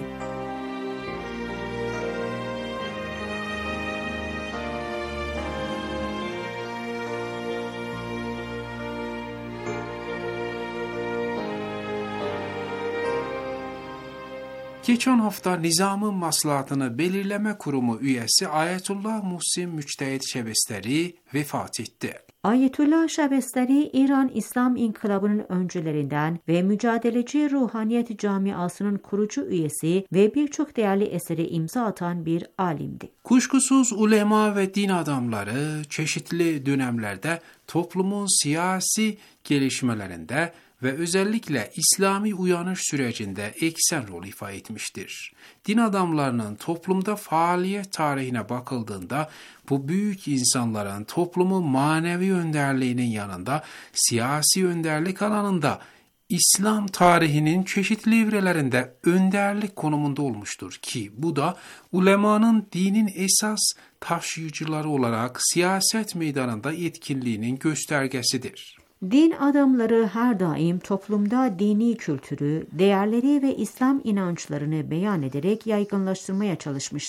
Geçen hafta Nizam-ı Maslahatını Belirleme Kurumu üyesi Ayetullah Muhsin Müçtehit Şebestari vefat etti. Ayetullah Şabestari, İran İslam İnkılabı'nın öncülerinden ve mücadeleci ruhaniyet camiasının kurucu üyesi ve birçok değerli eseri imza atan bir alimdi. Kuşkusuz ulema ve din adamları çeşitli dönemlerde toplumun siyasi gelişmelerinde ve özellikle İslami uyanış sürecinde eksen rol ifade etmiştir. Din adamlarının toplumda faaliyet tarihine bakıldığında bu büyük insanların toplumun manevi önderliğinin yanında siyasi önderlik alanında İslam tarihinin çeşitli evrelerinde önderlik konumunda olmuştur ki bu da ulemanın dinin esas taşıyıcıları olarak siyaset meydanında etkinliğinin göstergesidir. Din adamları her daim toplumda dini kültürü, değerleri ve İslam inançlarını beyan ederek yaygınlaştırmaya çalışmıştır.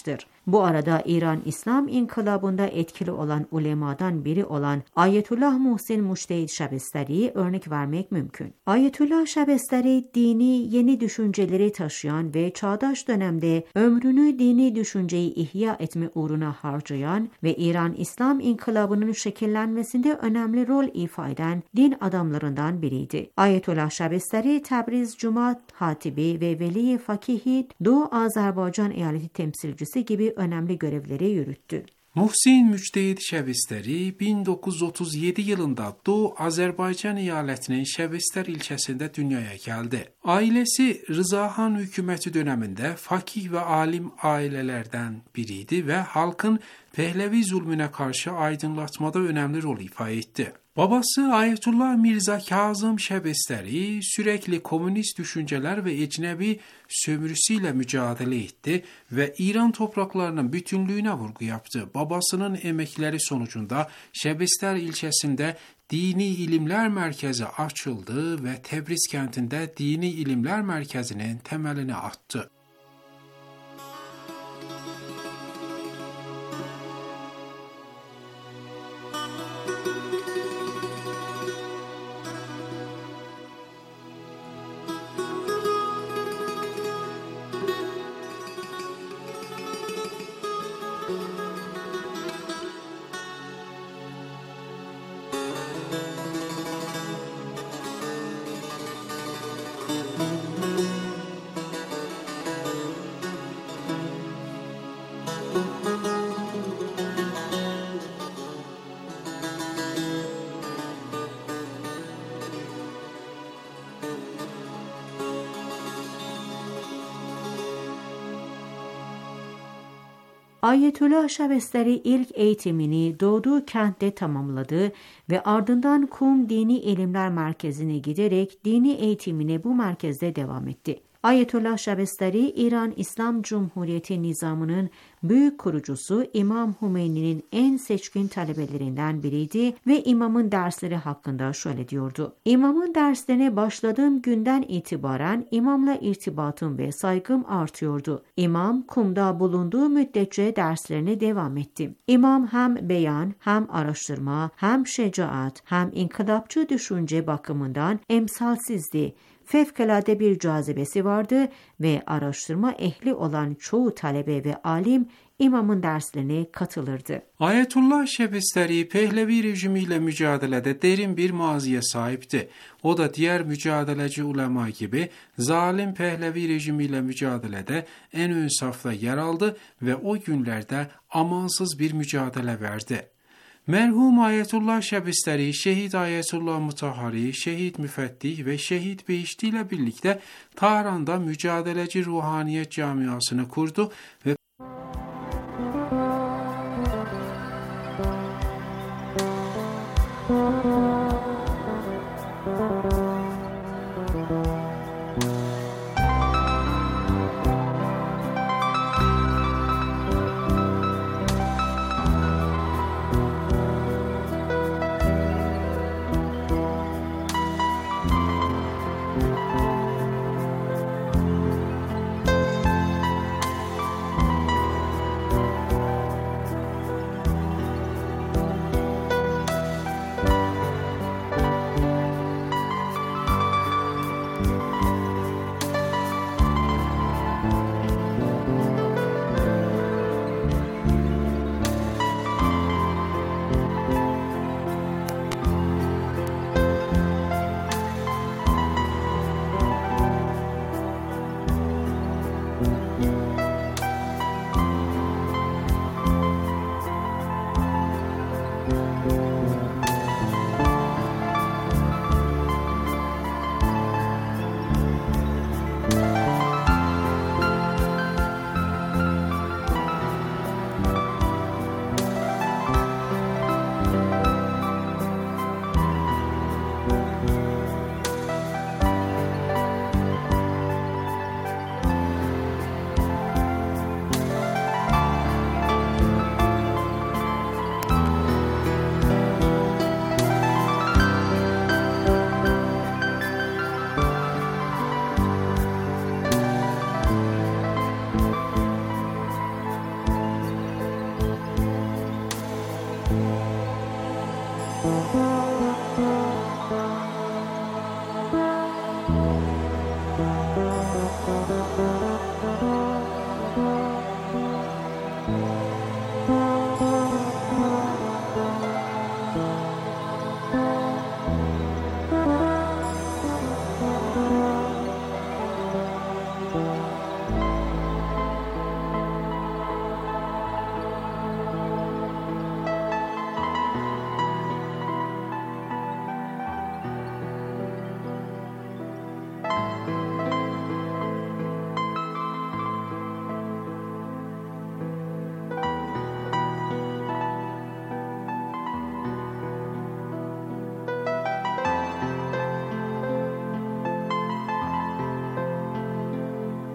Bu arada İran İslam İnkılabı'nda etkili olan ulemadan biri olan Ayetullah Muhsin Mujtehid Şebestari'yi örnek vermek mümkün. Ayetullah Şebestari dini yeni düşünceleri taşıyan ve çağdaş dönemde ömrünü dini düşünceyi ihya etme uğruna harcayan ve İran İslam İnkılabı'nın şekillenmesinde önemli rol ifade eden din adamlarından biriydi. Ayetullah Şebestari, Tebriz Cuma Hatibi ve Veli Fakihi Doğu Azerbaycan eyaleti temsilcisi gibi önemli görevleri yürüttü. Muhsin Mujtehid Şebestari 1937 yılında Doğu Azerbaycan eyaletinin Şebester ilçesinde dünyaya geldi. Ailesi Rıza Han hükümeti döneminde fakih ve alim ailelerden biriydi ve halkın Pehlevi zulmüne karşı aydınlatmada önemli rol ifade etti. Babası Ayetullah Mirza Kazım Şebestari sürekli komünist düşünceler ve ecnebi sömürüsüyle mücadele etti ve İran topraklarının bütünlüğüne vurgu yaptı. Babasının emekleri sonucunda Şebester ilçesinde Dini İlimler Merkezi açıldı ve Tebriz kentinde Dini İlimler Merkezi'nin temelini attı. Ayetullah Şebestari ilk eğitimini doğduğu kentte tamamladı ve ardından Kum Dini İlimler Merkezi'ne giderek dini eğitimine bu merkezde devam etti. Ayetullah Şebestari, İran İslam Cumhuriyeti nizamının büyük kurucusu İmam Hümeyni'nin en seçkin talebelerinden biriydi ve imamın dersleri hakkında şöyle diyordu. İmamın derslerine başladığım günden itibaren imamla irtibatım ve saygım artıyordu. İmam Kum'da bulunduğu müddetçe derslerine devam ettim. İmam hem beyan, hem araştırma, hem şecaat, hem inkılapçı düşünce bakımından emsalsizdi. Fevkalade bir cazibesi vardı ve araştırma ehli olan çoğu talebe ve alim imamın derslerine katılırdı. Ayetullah Şebestari Pehlevi rejimiyle mücadelede derin bir maziye sahipti. O da diğer mücadeleci ulema gibi zalim Pehlevi rejimiyle mücadelede en ön safta yer aldı ve o günlerde amansız bir mücadele verdi. Merhum Ayetullah Şebestari, Şehit Ayetullah Mutahhari, Şehit Müfettih ve Şehit Behişti ile birlikte Tahran'da mücadeleci ruhaniyet camiasını kurdu ve